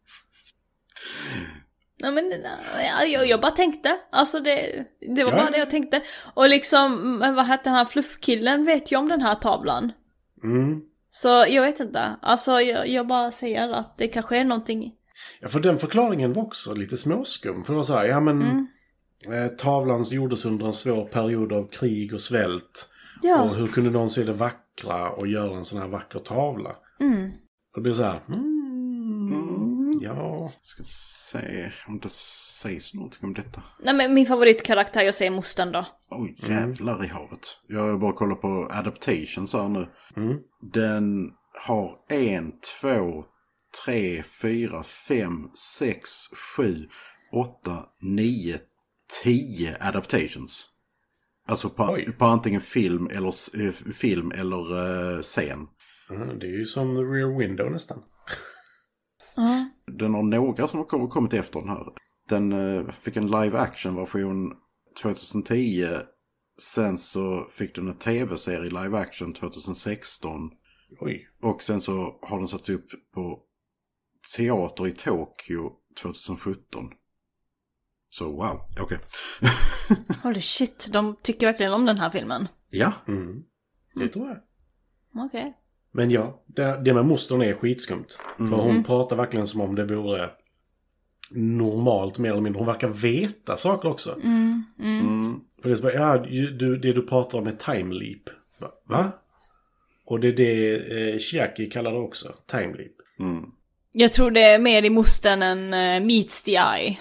Nej, men jag, jag bara tänkte. Alltså det, det var Ja. bara det jag tänkte. Och liksom, vad hette den här fluffkillen vet ju om den här tavlan. Mm. Så jag vet inte. Alltså jag, jag bara säger att det kanske är någonting. Ja, för den förklaringen var också lite småskum. För det var så här, ja men... Mm. Eh, tavlan gjordes under en svår period av krig och svält. Ja. Och hur kunde någon se det vackra och göra en sån här vacker tavla? Mm. Och det blir så här... Mm, ja... Ska se om det sägs någonting om detta. Nej men min favoritkaraktär, jag säger mostern då. Oj, jävlar i havet. Jag har bara kollat på adaptations här nu. Mm. Den har en, två, tre, fyra, fem, sex, sju, åtta, nio, tio adaptations. Alltså på, på antingen film eller, eh, film eller eh, scen. Mm, det är ju som The Rear Window nästan. Uh. Den har några som har kommit, kommit efter den här. Den eh, fick en live action version tjugohundratio. Sen så fick den en tv-serie live action tjugohundrasexton. Oj. Och sen så har den satt upp på teater i Tokyo tjugosjutton. Så wow, okej. Okay. Holy shit, de tycker verkligen om den här filmen. Ja. Mm. Det tror jag. Okej. Okay. Men ja, det, det med mostern är skitskumt. Mm. För hon Mm. pratar verkligen som om det vore normalt mer eller mindre. Hon verkar veta saker också. Mm. Mm. Mm. För det är så bara, ja, du, det du pratar om är time leap. Va? Va? Och det är det eh, Chiaki kallar det också. Time leap. Mm. Jag tror det är mer i mostern än uh, meets the eye.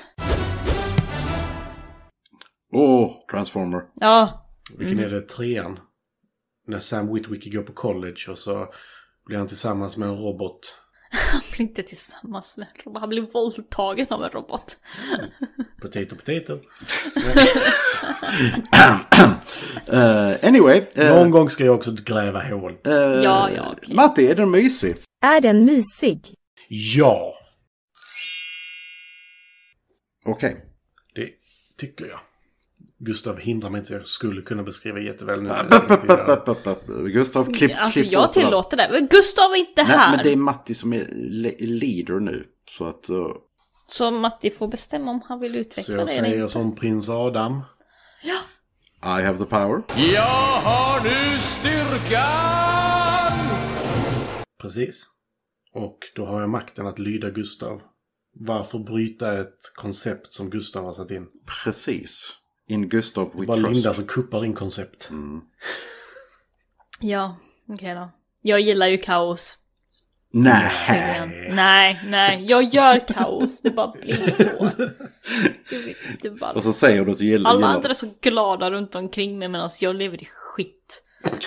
Åh, oh, Transformer. Ja. Vilken Mm. är det? Trean? När Sam Witwicky går på college och så blir han tillsammans med en robot. Han blir inte tillsammans med en robot. Han blir våldtagen av en robot. Mm. Potato, potato. uh, anyway. Uh, Någon gång ska jag också gräva hål. Uh, ja, ja. Okay. Matti, är den mysig? Är den mysig? Ja. Okej. Okay. Det tycker jag. Gustav hindrar mig inte, jag skulle kunna beskriva jätteväl nu. Gustav, klipp, Alltså klipp jag tillåter det. Men Gustav är inte Nej, här. men det är Matti som är le- leader nu. Så att... Uh... Så Matti får bestämma om han vill utveckla Så jag det eller säger inte. som prins Adam. Ja. I have the power. Jag har nu styrkan! Precis. Och då har jag makten att lyda Gustav. Varför bryta ett koncept som Gustav har satt in? Precis. In Gustav we bara trust. Linda som kuppar in koncept. Mm. Ja, okej okay då. Jag gillar ju kaos. Nej. Nej, nej. Jag gör kaos. Det bara blir så. Det bara... Och så säger du att du gillar... Alla gillar. andra är så glada runt omkring mig medan jag lever i skit.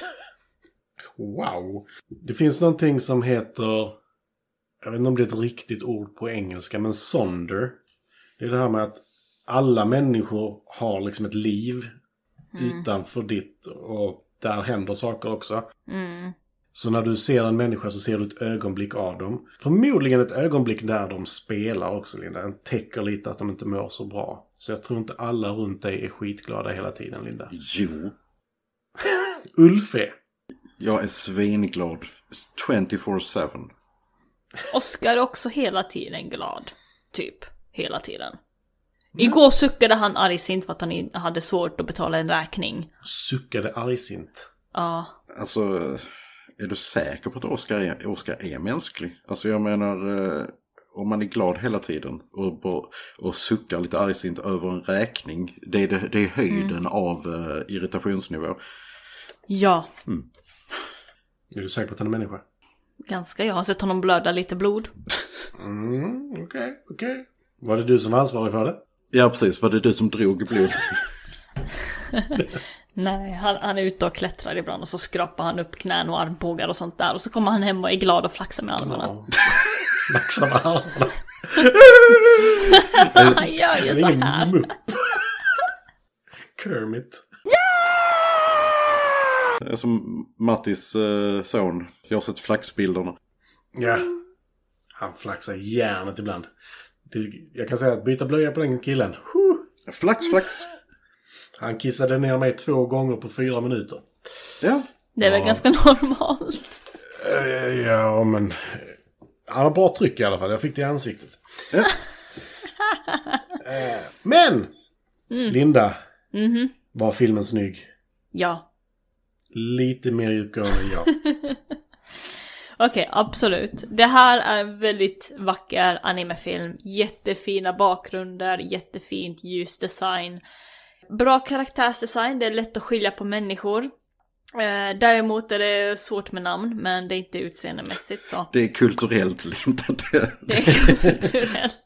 Wow. Det finns någonting som heter... Jag vet inte om det är ett riktigt ord på engelska, men sonder. Det är det här med att alla människor har liksom ett liv mm. utanför ditt och där händer saker också. Mm. Så när du ser en människa så ser du ett ögonblick av dem. Förmodligen ett ögonblick där de spelar också, Linda. Den täcker lite att de inte mår så bra. Så jag tror inte alla runt dig är skitglada hela tiden, Linda. Jo. Ulf är. Jag är svinglad tjugofyra sju. Oskar är också hela tiden glad. Typ. Hela tiden. Igår suckade han argsint för att han hade svårt att betala en räkning. Suckade argsint? Ja. Alltså, är du säker på att Oskar är, Oskar är mänsklig? Alltså jag menar, om man är glad hela tiden och, och suckar lite argsint över en räkning. Det är, det, det är höjden mm. av uh, irritationsnivå. Ja. Mm. Är du säker på att han är människa? Ganska, jag har sett honom blöda lite blod. Mm, okej, okay, okej. Okay. Var det du som var ansvarig för det? Ja, precis. Var det du som drog blod? Nej, han, han är ute och klättrar ibland och så skrapar han upp knän och armbågar och sånt där. Och så kommer han hem och är glad och flaxar med armarna. Ja. Flaxar med armarna. Han gör ju så här. Kermit. Det är som Mattis eh, son. Jag har sett flaxbilderna. Ja. Han flaxar hjärnet ibland. Det, jag kan säga att byta blöja på den killen. Huh. Flax, flax. Han kissade ner mig två gånger på fyra minuter. Ja. Det är väl ja. ganska normalt. Ja, men... Han har bra tryck i alla fall. Jag fick det i ansiktet. Ja. Men! Mm. Linda. Mm-hmm. Var filmen snygg? Ja. Lite mer djupgående än jag. Okej, okay, absolut. Det här är en väldigt vacker animefilm. Jättefina bakgrunder, jättefint ljusdesign. Bra karaktärsdesign, det är lätt att skilja på människor. Eh, däremot är det svårt med namn, men det är inte utseendemässigt så. Det är kulturellt, Linda. Det, det är kulturellt.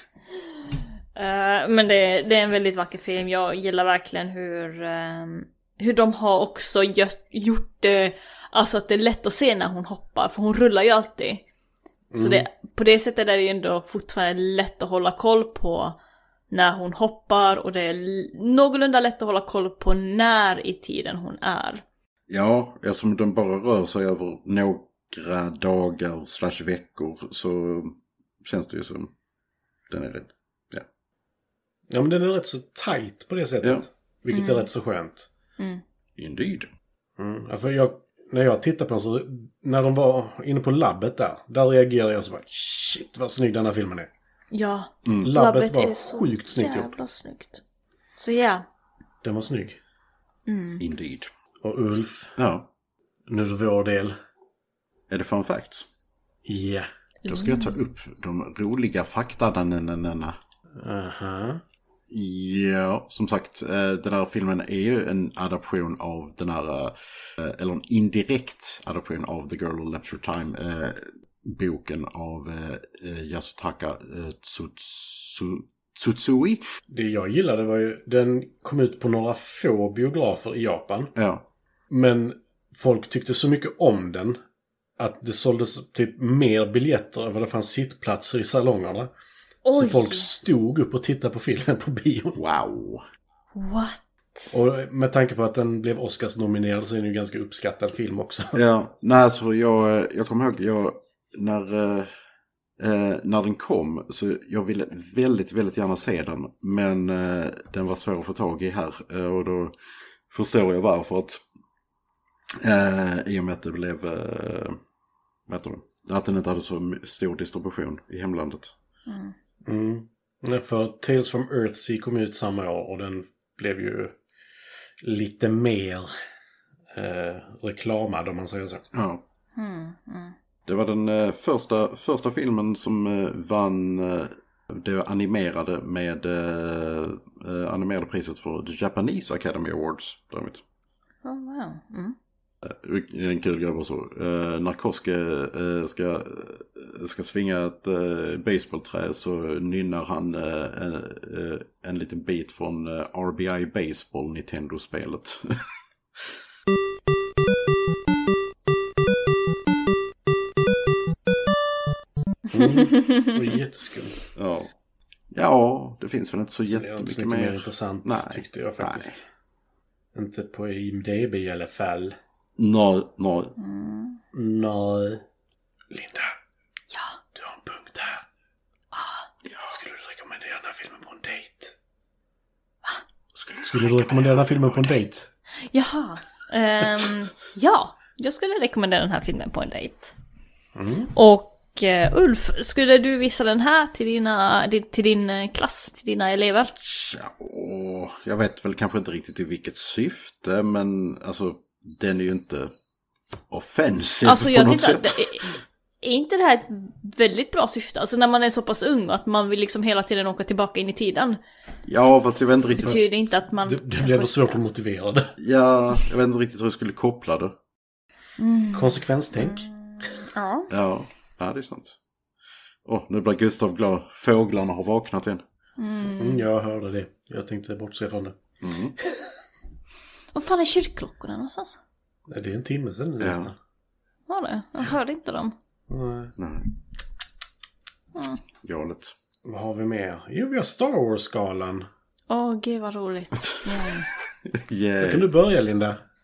uh, men det, det är en väldigt vacker film. Jag gillar verkligen hur, um, hur de har också gjort, gjort det, alltså att det är lätt att se när hon hoppar, för hon rullar ju alltid. Mm. Så det, på det sättet är det ju ändå fortfarande lätt att hålla koll på när hon hoppar, och det är någorlunda lätt att hålla koll på när i tiden hon är. Ja, eftersom den bara rör sig över några dagar slash veckor så känns det ju som den är rätt, ja. Ja, men den är rätt så tight på det sättet. Ja. Vilket mm. är rätt så skönt. Mm. Indeed. Mm. Ja, för jag, när jag tittar på den så, när de var inne på labbet där, där reagerade jag så bara, shit vad snygg den här filmen är. Ja, mm. labbet, labbet var är så sjukt snyggt jävla upp. Snyggt. Så ja. Den var snygg. Mm. Indeed. Och Ulf. Ja. Nu för vår del. Är det fun facts? Ja. Yeah. Då ska jag ta upp de roliga fakta. Aha. Ja, som sagt, den här filmen är ju en adaption av den här, eller en indirekt adaption av The Girl Who Left Through Time, boken av Yasutaka Tsutsu, Tsutsui. Det jag gillade var ju, den kom ut på några få biografer i Japan. Ja. Men folk tyckte så mycket om den att det såldes typ mer biljetter än vad det fanns sittplatser i salongerna. Oj. Så folk stod upp och tittade på filmen på bio. Wow. What? Och med tanke på att den blev Oscars-nominerad så är det ju en ganska uppskattad film också. Ja, nej så jag, jag kommer ihåg, jag, när, eh, när den kom så jag ville väldigt, väldigt gärna se den. Men eh, den var svår att få tag i här. Eh, och då förstår jag varför att eh, i och med att det blev eh, vet du, att den inte hade så stor distribution i hemlandet. Mm. Mm. För Tales from Earthsea kom ut samma år och den blev ju lite mer eh, reklamad om man säger så. Ja. Mm. Mm. Det var den eh, första, första filmen som eh, vann eh, det animerade med eh, animerade priset för The Japanese Academy Awards. Däremot. Oh, wow. Mm. En kul grej var så. Uh, när Koske uh, ska, ska svinga ett uh, baseballträ så nynnar han uh, en, uh, en liten bit från uh, R B I Baseball, Nintendo-spelet. mm. Det var jätteskumt. Ja. Ja, det finns väl inte så, så jättemycket så mer. mer intressant. Nej. Tyckte jag faktiskt. Nej. Inte på I M D B i alla fall. Nej, nej. Mm. Nej. Linda. Ja. Du har en punkt här. Ah. Ja. Skulle du rekommendera den här filmen på en dejt? Va? Skulle, skulle du rekommendera den här filmen på en dejt? Jaha. Um, ja, jag skulle rekommendera den här filmen på en dejt. Mm. Och uh, Ulf, skulle du visa den här till, dina, till din klass, till dina elever? Ja, jag vet väl kanske inte riktigt i vilket syfte, men alltså den är ju inte offensiv alltså, på jag något tittar, sätt. Är, är inte det här ett väldigt bra syfte? Alltså när man är så pass ung att man vill liksom hela tiden åka tillbaka in i tiden. Ja, fast jag vet inte riktigt. Det betyder inte att man... Det, det blir ändå svårt att motivera det. Ja, jag vet inte riktigt hur jag skulle koppla det. Mm. Konsekvenstänk. Mm. Ja. Ja, ja, det är sant. Åh, oh, nu blir Gustav glad. Fåglarna har vaknat igen. Mm. Mm, jag hörde det. Jag tänkte bortse från det. Mm. Vad fan är kyrkklockorna någonstans? Det är en timme sedan nu ja. nästan. Var det? Jag hörde inte dem. Nej. Nej. Mm. Galet. Vad har vi mer? Jo, vi har Star Wars-skalan. Åh, gud vad roligt. Yeah. Då kan du börja, Linda.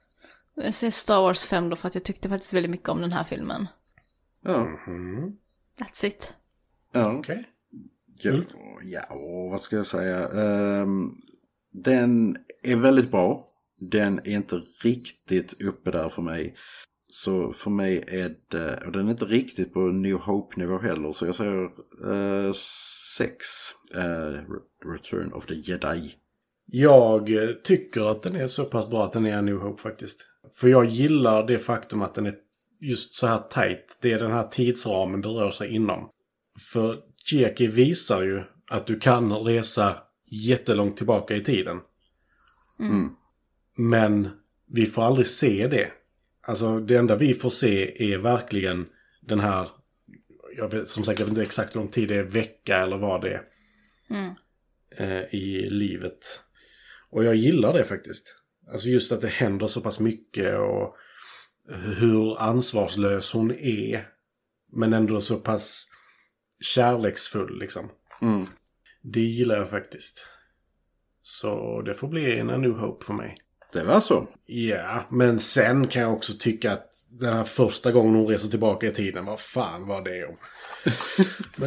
Jag säger Star Wars fem då för att jag tyckte faktiskt väldigt mycket om den här filmen. Ja. Mm. That's it. Ja. Okej. Ja, ja, vad ska jag säga? Um, den är väldigt bra. Den är inte riktigt uppe där för mig. Så för mig är det, och den är inte riktigt på New Hope-nivå heller. Så jag säger uh, sex, uh, Return of the Jedi. Jag tycker att den är så pass bra att den är New Hope faktiskt. För jag gillar det faktum att den är just så här tight. Det är den här tidsramen det rör sig inom. För Jackie visar ju att du kan resa jättelångt tillbaka i tiden. Mm. Men vi får aldrig se det. Alltså det enda vi får se är verkligen den här, jag vet, som sagt jag vet inte exakt hur lång tid det är, vecka eller vad det är. Mm. Eh, i livet. Och jag gillar det faktiskt. Alltså just att det händer så pass mycket och hur ansvarslös hon är. Men ändå så pass kärleksfull liksom. Mm. Det gillar jag faktiskt. Så det får bli en A New Hope för mig. Det var så. Ja, men sen kan jag också tycka att den här första gången hon reser tillbaka i tiden, vad fan var det om? men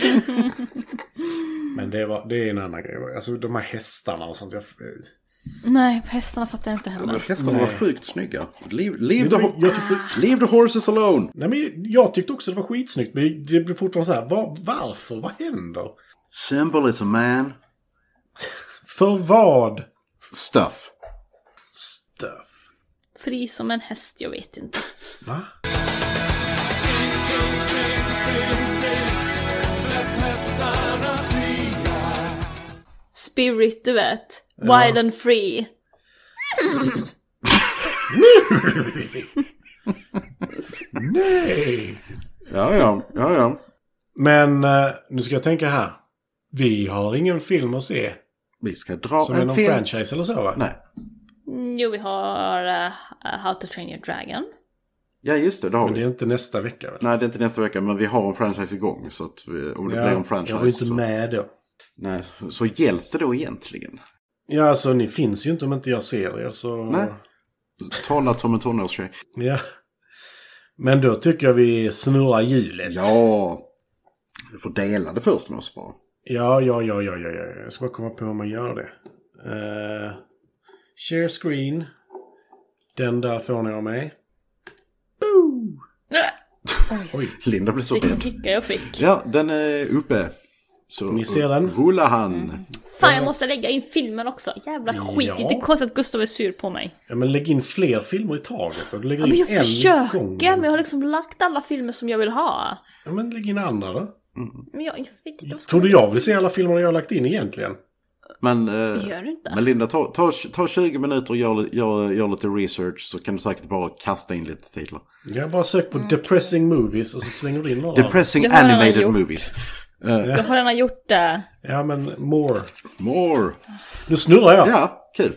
men det, var, det är en annan grej. Alltså de här hästarna och sånt. Jag... Nej, hästarna fattar jag inte heller. Ja, men hästarna Nej. var sjukt snygga. Leave, leave, jag, the, jag tyckte... leave the horses alone. Nej, men jag tyckte också det var skitsnyggt. Men det blir fortfarande så här. Var, varför? Vad händer? Symbolism, man. För vad? Stuff. Stuff. Fri som en häst, jag vet inte. Va? Spirit, du vet. Ja. Wild and free. Nej. Ja, ja, ja, ja. Men uh, nu ska jag tänka här. Vi har ingen film att se. Vi ska dra som en är någon film. franchise eller så, va? Nej. Jo, vi har uh, How to Train Your Dragon. Ja, just det, det har men vi. det är inte nästa vecka, väl? Nej, det är inte nästa vecka, men vi har en franchise igång. Så att vi, om det ja, blir en franchise jag var inte så... med då. Nej, så gälls det då egentligen? Ja, alltså ni finns ju inte om inte jag ser er, så... Nej, talat som en tonårstjej. Ja. Men då tycker jag vi snurrar hjulet. Ja, du får dela det först med oss bara. Ja, ja, ja, ja, ja, ja. Jag ska bara komma på hur man gör det. Uh, share screen. Den där får ni av mig. Boo! Oj, Linda blev så Vilken rädd. kicka jag fick. Ja, den är uppe. Så ni ser den? Rullar han. Mm. Fan, jag måste lägga in filmen också. Jävla skit. Ja. Det är konstigt att Gustav är sur på mig. Ja, men lägg in fler filmer i taget. Och du lägger Ja, men in jag en försöker, gång. men jag har liksom lagt alla filmer som jag vill ha. Ja, men lägg in andra då. Mm. Men jag, jag vet inte vad ska Tror du jag vill se alla filmer jag har lagt in egentligen? Men, eh, Gör du inte? men Linda, ta, ta, ta tjugo minuter och gör, gör, gör lite research, så kan du säkert bara kasta in lite titlar. Jag bara sök på mm. Depressing Movies och så slänger du in några. Depressing animated movies. Uh, jag har redan gjort det. Ja, men more. More. Nu snurrar jag. Ja, kul.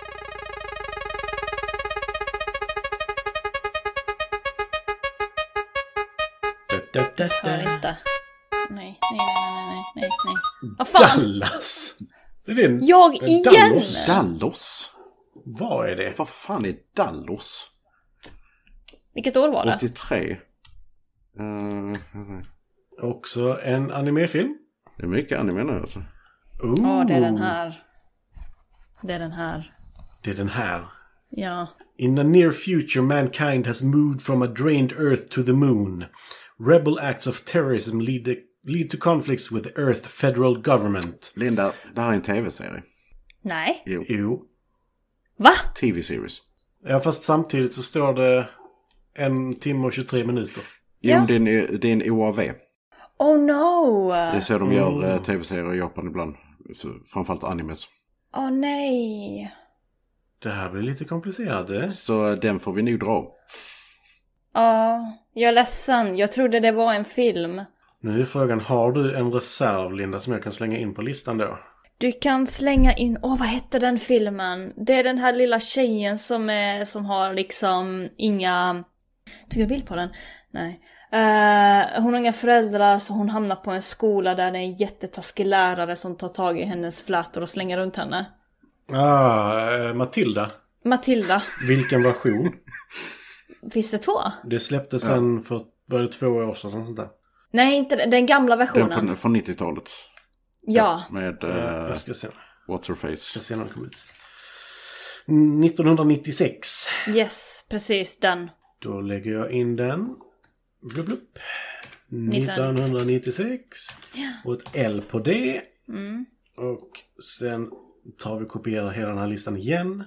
Jag hör inte. Nej, nej, nej, nej, nej, nej. Vad fan? Dallas. Det är din... Jag igen! Dallas. Dallas? Vad är det? Vad fan är Dallas? Vilket år var det? åttiotre. Uh, Också en animefilm. Det är mycket anime nu alltså. Ja, oh, det är den här. Det är den här. Det är den här. Ja. In the near future, mankind has moved from a drained Earth to the moon. Rebel acts of terrorism lead, the, lead to conflicts with the Earth federal government. Linda, det här är en tv-serie. Nej. Jo. jo. Va? T V-series. Ja, fast samtidigt så står det en timme och tjugotre minuter. Jo, ja. det, är en, det är en O A V. Oh no! Det är så de gör mm. tv-serier i Japan ibland. Framförallt animes. Åh oh, nej! Det här blir lite komplicerat, eh? Så den får vi nog dra. Ja, jag är ledsen. Jag trodde det var en film. Nu är frågan, har du en reserv, Linda, som jag kan slänga in på listan då? Du kan slänga in... Åh, oh, vad hette den filmen? Det är den här lilla tjejen som, är, som har liksom inga... Tog jag bild på den? Nej. Uh, hon har inga föräldrar, så hon hamnar på en skola där det är en jättetaskig lärare som tar tag i hennes flätor och slänger runt henne. Ah, Matilda. Matilda. Vilken version? Finns det två? Det släpptes sen ja. för var det två år sedan. Sånt där. Nej, inte den, den gamla versionen. Den på, från nittiotalet. Ja. Med ja, uh, jag ska se. What's her face. Jag ska se när den kom ut. nittonhundranittiosex. Yes, precis den. Då lägger jag in den. Blup, blup. nittonhundranittiosex. Ja. Och ett L på det. Mm. Och sen tar vi och kopierar hela den här listan igen.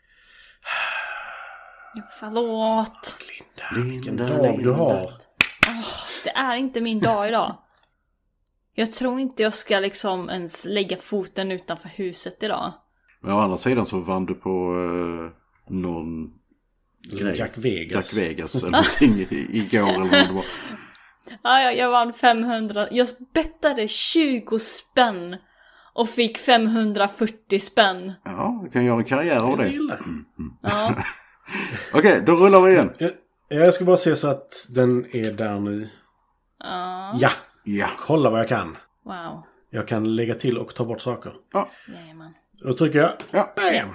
Förlåt. Linda, vilken dag du har. Oh, det är inte min dag idag. Jag tror inte jag ska liksom ens lägga foten utanför huset idag. Men å andra sidan så vann du på uh, någon grej. Jack Vegas. Jack Vegas eller någonting igår eller vad det var. Ja, jag, jag vann femhundra. Jag bettade tjugo spänn och fick femhundrafyrtio spänn. Ja, du kan göra en karriär av det. Mm. Mm. Ja. Okej, okay, då rullar vi igen. Jag, jag ska bara se så att den är där nu. Ja. Ja. Ja. Kolla vad jag kan. Wow. Jag kan lägga till och ta bort saker. Ja. Jajamän. Då trycker jag. Ja. Bam.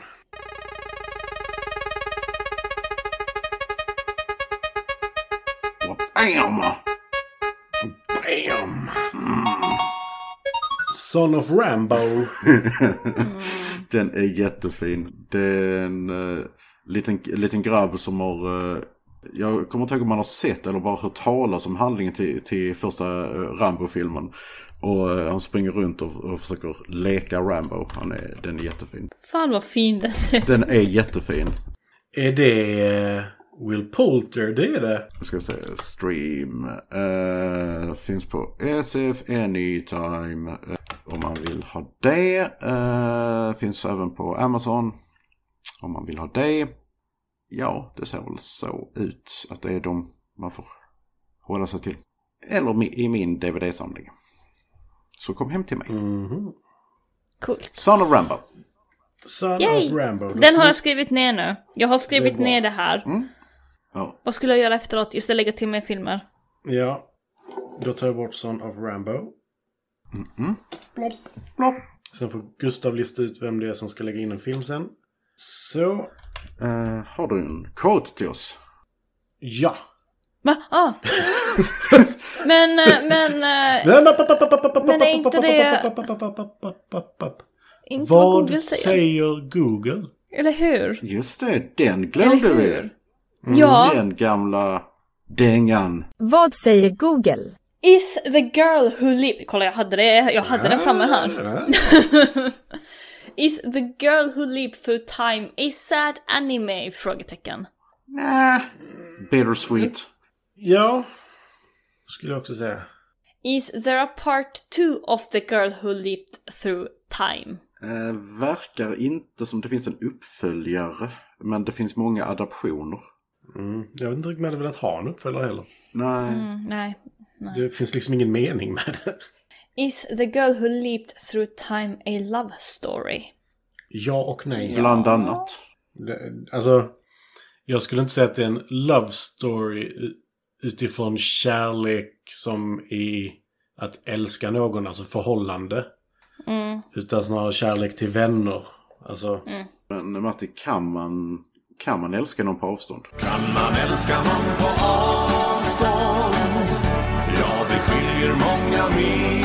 Bam. Bam. Mm. Son of Rambo. Mm. Den är jättefin. Det är en uh, liten, liten grabb som har... Uh, jag kommer inte ihåg om man har sett eller bara hört talas om handlingen till, till första uh, Rambo-filmen. Och uh, han springer runt och, och försöker leka Rambo. Han är, den är jättefin. Fan vad fin den ser. Den är jättefin. Är det uh, Will Poulter? Det är det. Jag ska säga stream. Uh, finns på S F Anytime. Uh, om man vill ha det. Uh, finns även på Amazon. Om man vill ha det. Ja, det ser väl så ut att det är de man får hålla sig till. Eller i min D V D-samling. Så kom hem till mig. Mm-hmm. Coolt. Son of Rambo. Son Yay. of Rambo. Den har jag skrivit ner nu. Jag har skrivit det ner det här. Mm. Ja. Vad skulle jag göra efteråt? Just att lägga till mer filmer. Ja. Då tar jag bort Son of Rambo. Mm-hmm. Plopp, plopp. Sen får Gustav lista ut vem det är som ska lägga in en film sen. Så. Uh, har du en quote till oss? Ja. Va? Ah. men, men... Men är inte det... Inte vad Google säger. säger Google? Eller hur? Just det, den glömde vi. Mm, ja. Den gamla dängan. Vad säger Google? Is the girl who live... Kolla, jag hade det. Jag hade den framme här. Is the girl who lived through time a sad anime? Frågetecken. Nah. Bittersweet. Ja. Skulle jag också säga. Is there a part two of the girl who lived through time? Eh, verkar inte som det finns en uppföljare. Men det finns många adaptioner. Mm. Jag vet inte riktigt om jag hade velat ha en uppföljare heller. Nej. Mm, nej. nej. Det finns liksom ingen mening med det. Is the girl who lived through time a love story? Ja och nej. Bland annat. Det, alltså, jag skulle inte säga att det är en love story utifrån kärlek som i att älska någon, alltså förhållande. Mm. Utan snarare kärlek till vänner. Alltså. Mm. Men Matti, kan man, kan man älska någon på avstånd? Kan man älska någon på avstånd? Ja, det skiljer många mil.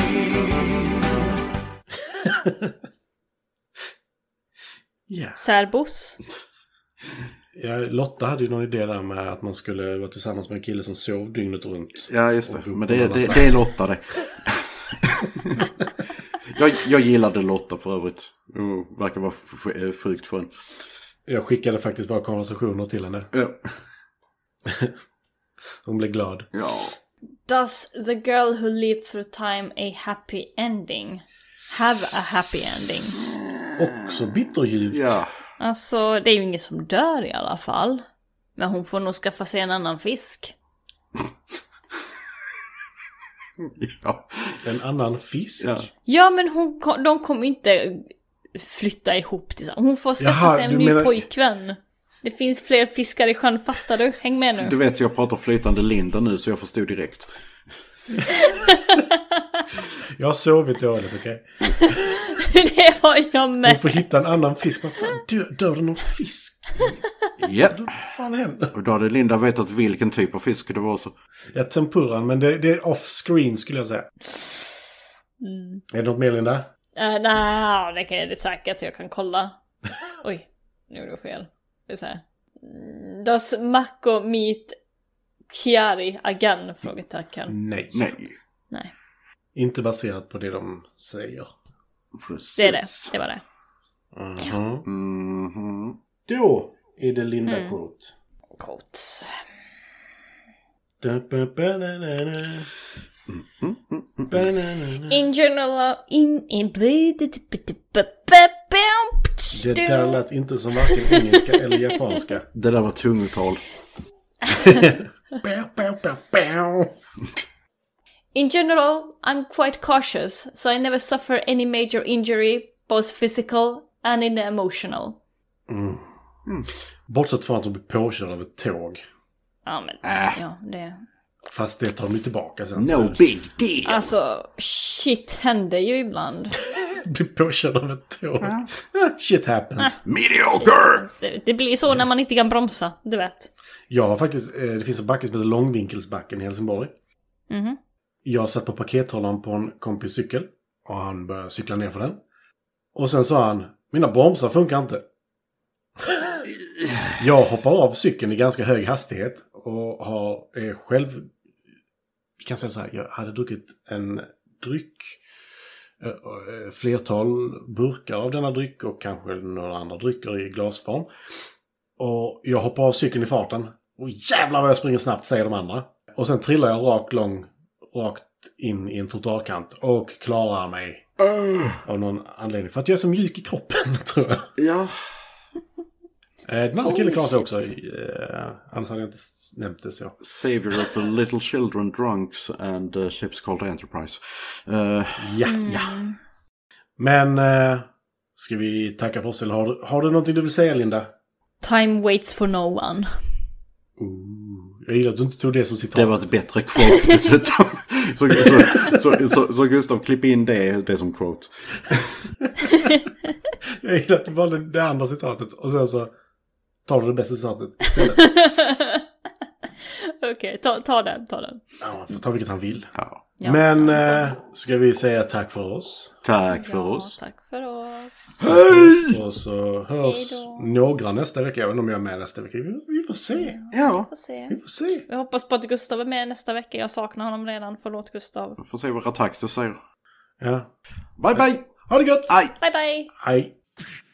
Yeah. Särbos. Ja, Lotta hade ju någon idé där med att man skulle vara tillsammans med en kille som sov dygnet runt. Ja, just det. Men det, det, det, det är Lotta det. jag, jag gillade Lotta för övrigt. Hon verkar vara sjukt skön. Jag skickade faktiskt våra konversationer till henne. Ja. Hon blev glad. Ja. Does the girl who lived through time a happy ending? Have a happy ending? Också bitterljuvt. Ja. Alltså, det är ju ingen som dör i alla fall. Men hon får nog skaffa sig en annan fisk. Ja. En annan fisk? Ja, ja men hon, de kommer inte flytta ihop tillsammans. Hon får skaffa Jaha, sig en ny menar... pojkvän. Det finns fler fiskar i sjön, fattar du? Häng med nu. Du vet, jag pratar flytande Linda nu så jag förstod direkt. Jag har sovit dåligt, okej? Okay? Det har jag med. Hon får hitta en annan fisk. Vad fan, dör, dör det någon fisk? Ja. Vad fan händer? Och då hade Linda vetat vilken typ av fisk det var så. Ja, tempuran, men det, det är off-screen skulle jag säga. Mm. Är det något mer, Linda? Uh, Nej, det kan jag det säkert. Jag kan kolla. Oj, nu gjorde jag fel. Det är så här. Does Mako meet Chiari again? Frågetecken. Nej. Nej. Nej. Inte baserat på det de säger. Precis. Det är det. Det var det. Mm-hmm. Mm-hmm. Då är det Linda Mm. Quote. Quotes. In general, in in Det där lät inte som varken engelska eller japanska. Det där var tungutal. In general, I'm quite cautious, so I never suffer any major injury, both physical and in the emotional. Mm. Mm. Bortsett från att de blir påkörda av ett tåg. Ja, men Äh. ja, det... Fast det tar de inte tillbaka sen. No big deal. Alltså, shit händer ju ibland. Blir påkörd av ett tåg. Ja. Shit happens. Äh. Mediocre! Det, det blir så när man inte kan bromsa, du vet. Jag har faktiskt, eh, det finns en backe som heter Långvinkelsbacken i Helsingborg. Mhm. Jag satt på pakethållaren på en kompis cykel. Och han började cykla ner för den. Och sen sa han, mina bromsar funkar inte. Jag hoppar av cykeln i ganska hög hastighet. Och har eh, själv, vi kan säga så här, jag hade druckit en dryck. Eh, flertal burkar av denna dryck och kanske några andra drycker i glasform. Och jag hoppar av cykeln i farten. Och jävlar vad jag springer snabbt, säger de andra. Och sen trillar jag rakt lång, rakt in i en trottoarkant och klarar mig. Uh. Av någon anledning. För att jag är så mjuk i kroppen, tror jag. Ja. Den andra killen klarar sig också. Uh, annars hade jag inte nämnt det så. Savior of the little children, drunks and uh, ships called Enterprise. Uh, ja, Mm. ja. Men uh, ska vi tacka för oss? Eller har du, har du någonting du vill säga, Linda? Time waits for no one. Ooh, jag gillar att du inte tog det som citat. Det var ett bättre quote dessutom. så, så, så, så, så Gustav, klipp in det, det som quote. Jag gillar att det var det, det andra citatet. Och sen så tar du det bästa citatet istället. Okej, okay, ta, ta den, ta den. Ja, får ta vilket han vill. Ja. Ja. Men äh, ska vi säga tack för oss? Tack för Ja, oss. tack för oss. Hej! Och så hörs Hejdå. några nästa vecka. Jag vet inte om jag är med nästa vecka. Vi, vi får se. Ja. Får se. Vi får se. Jag hoppas på att Gustav är med nästa vecka. Jag saknar honom redan. Förlåt, Gustav. Vi får se vad Rataxi säger. Ja. Bye bye! Ha det gott! Hej! Bye, bye! Hej!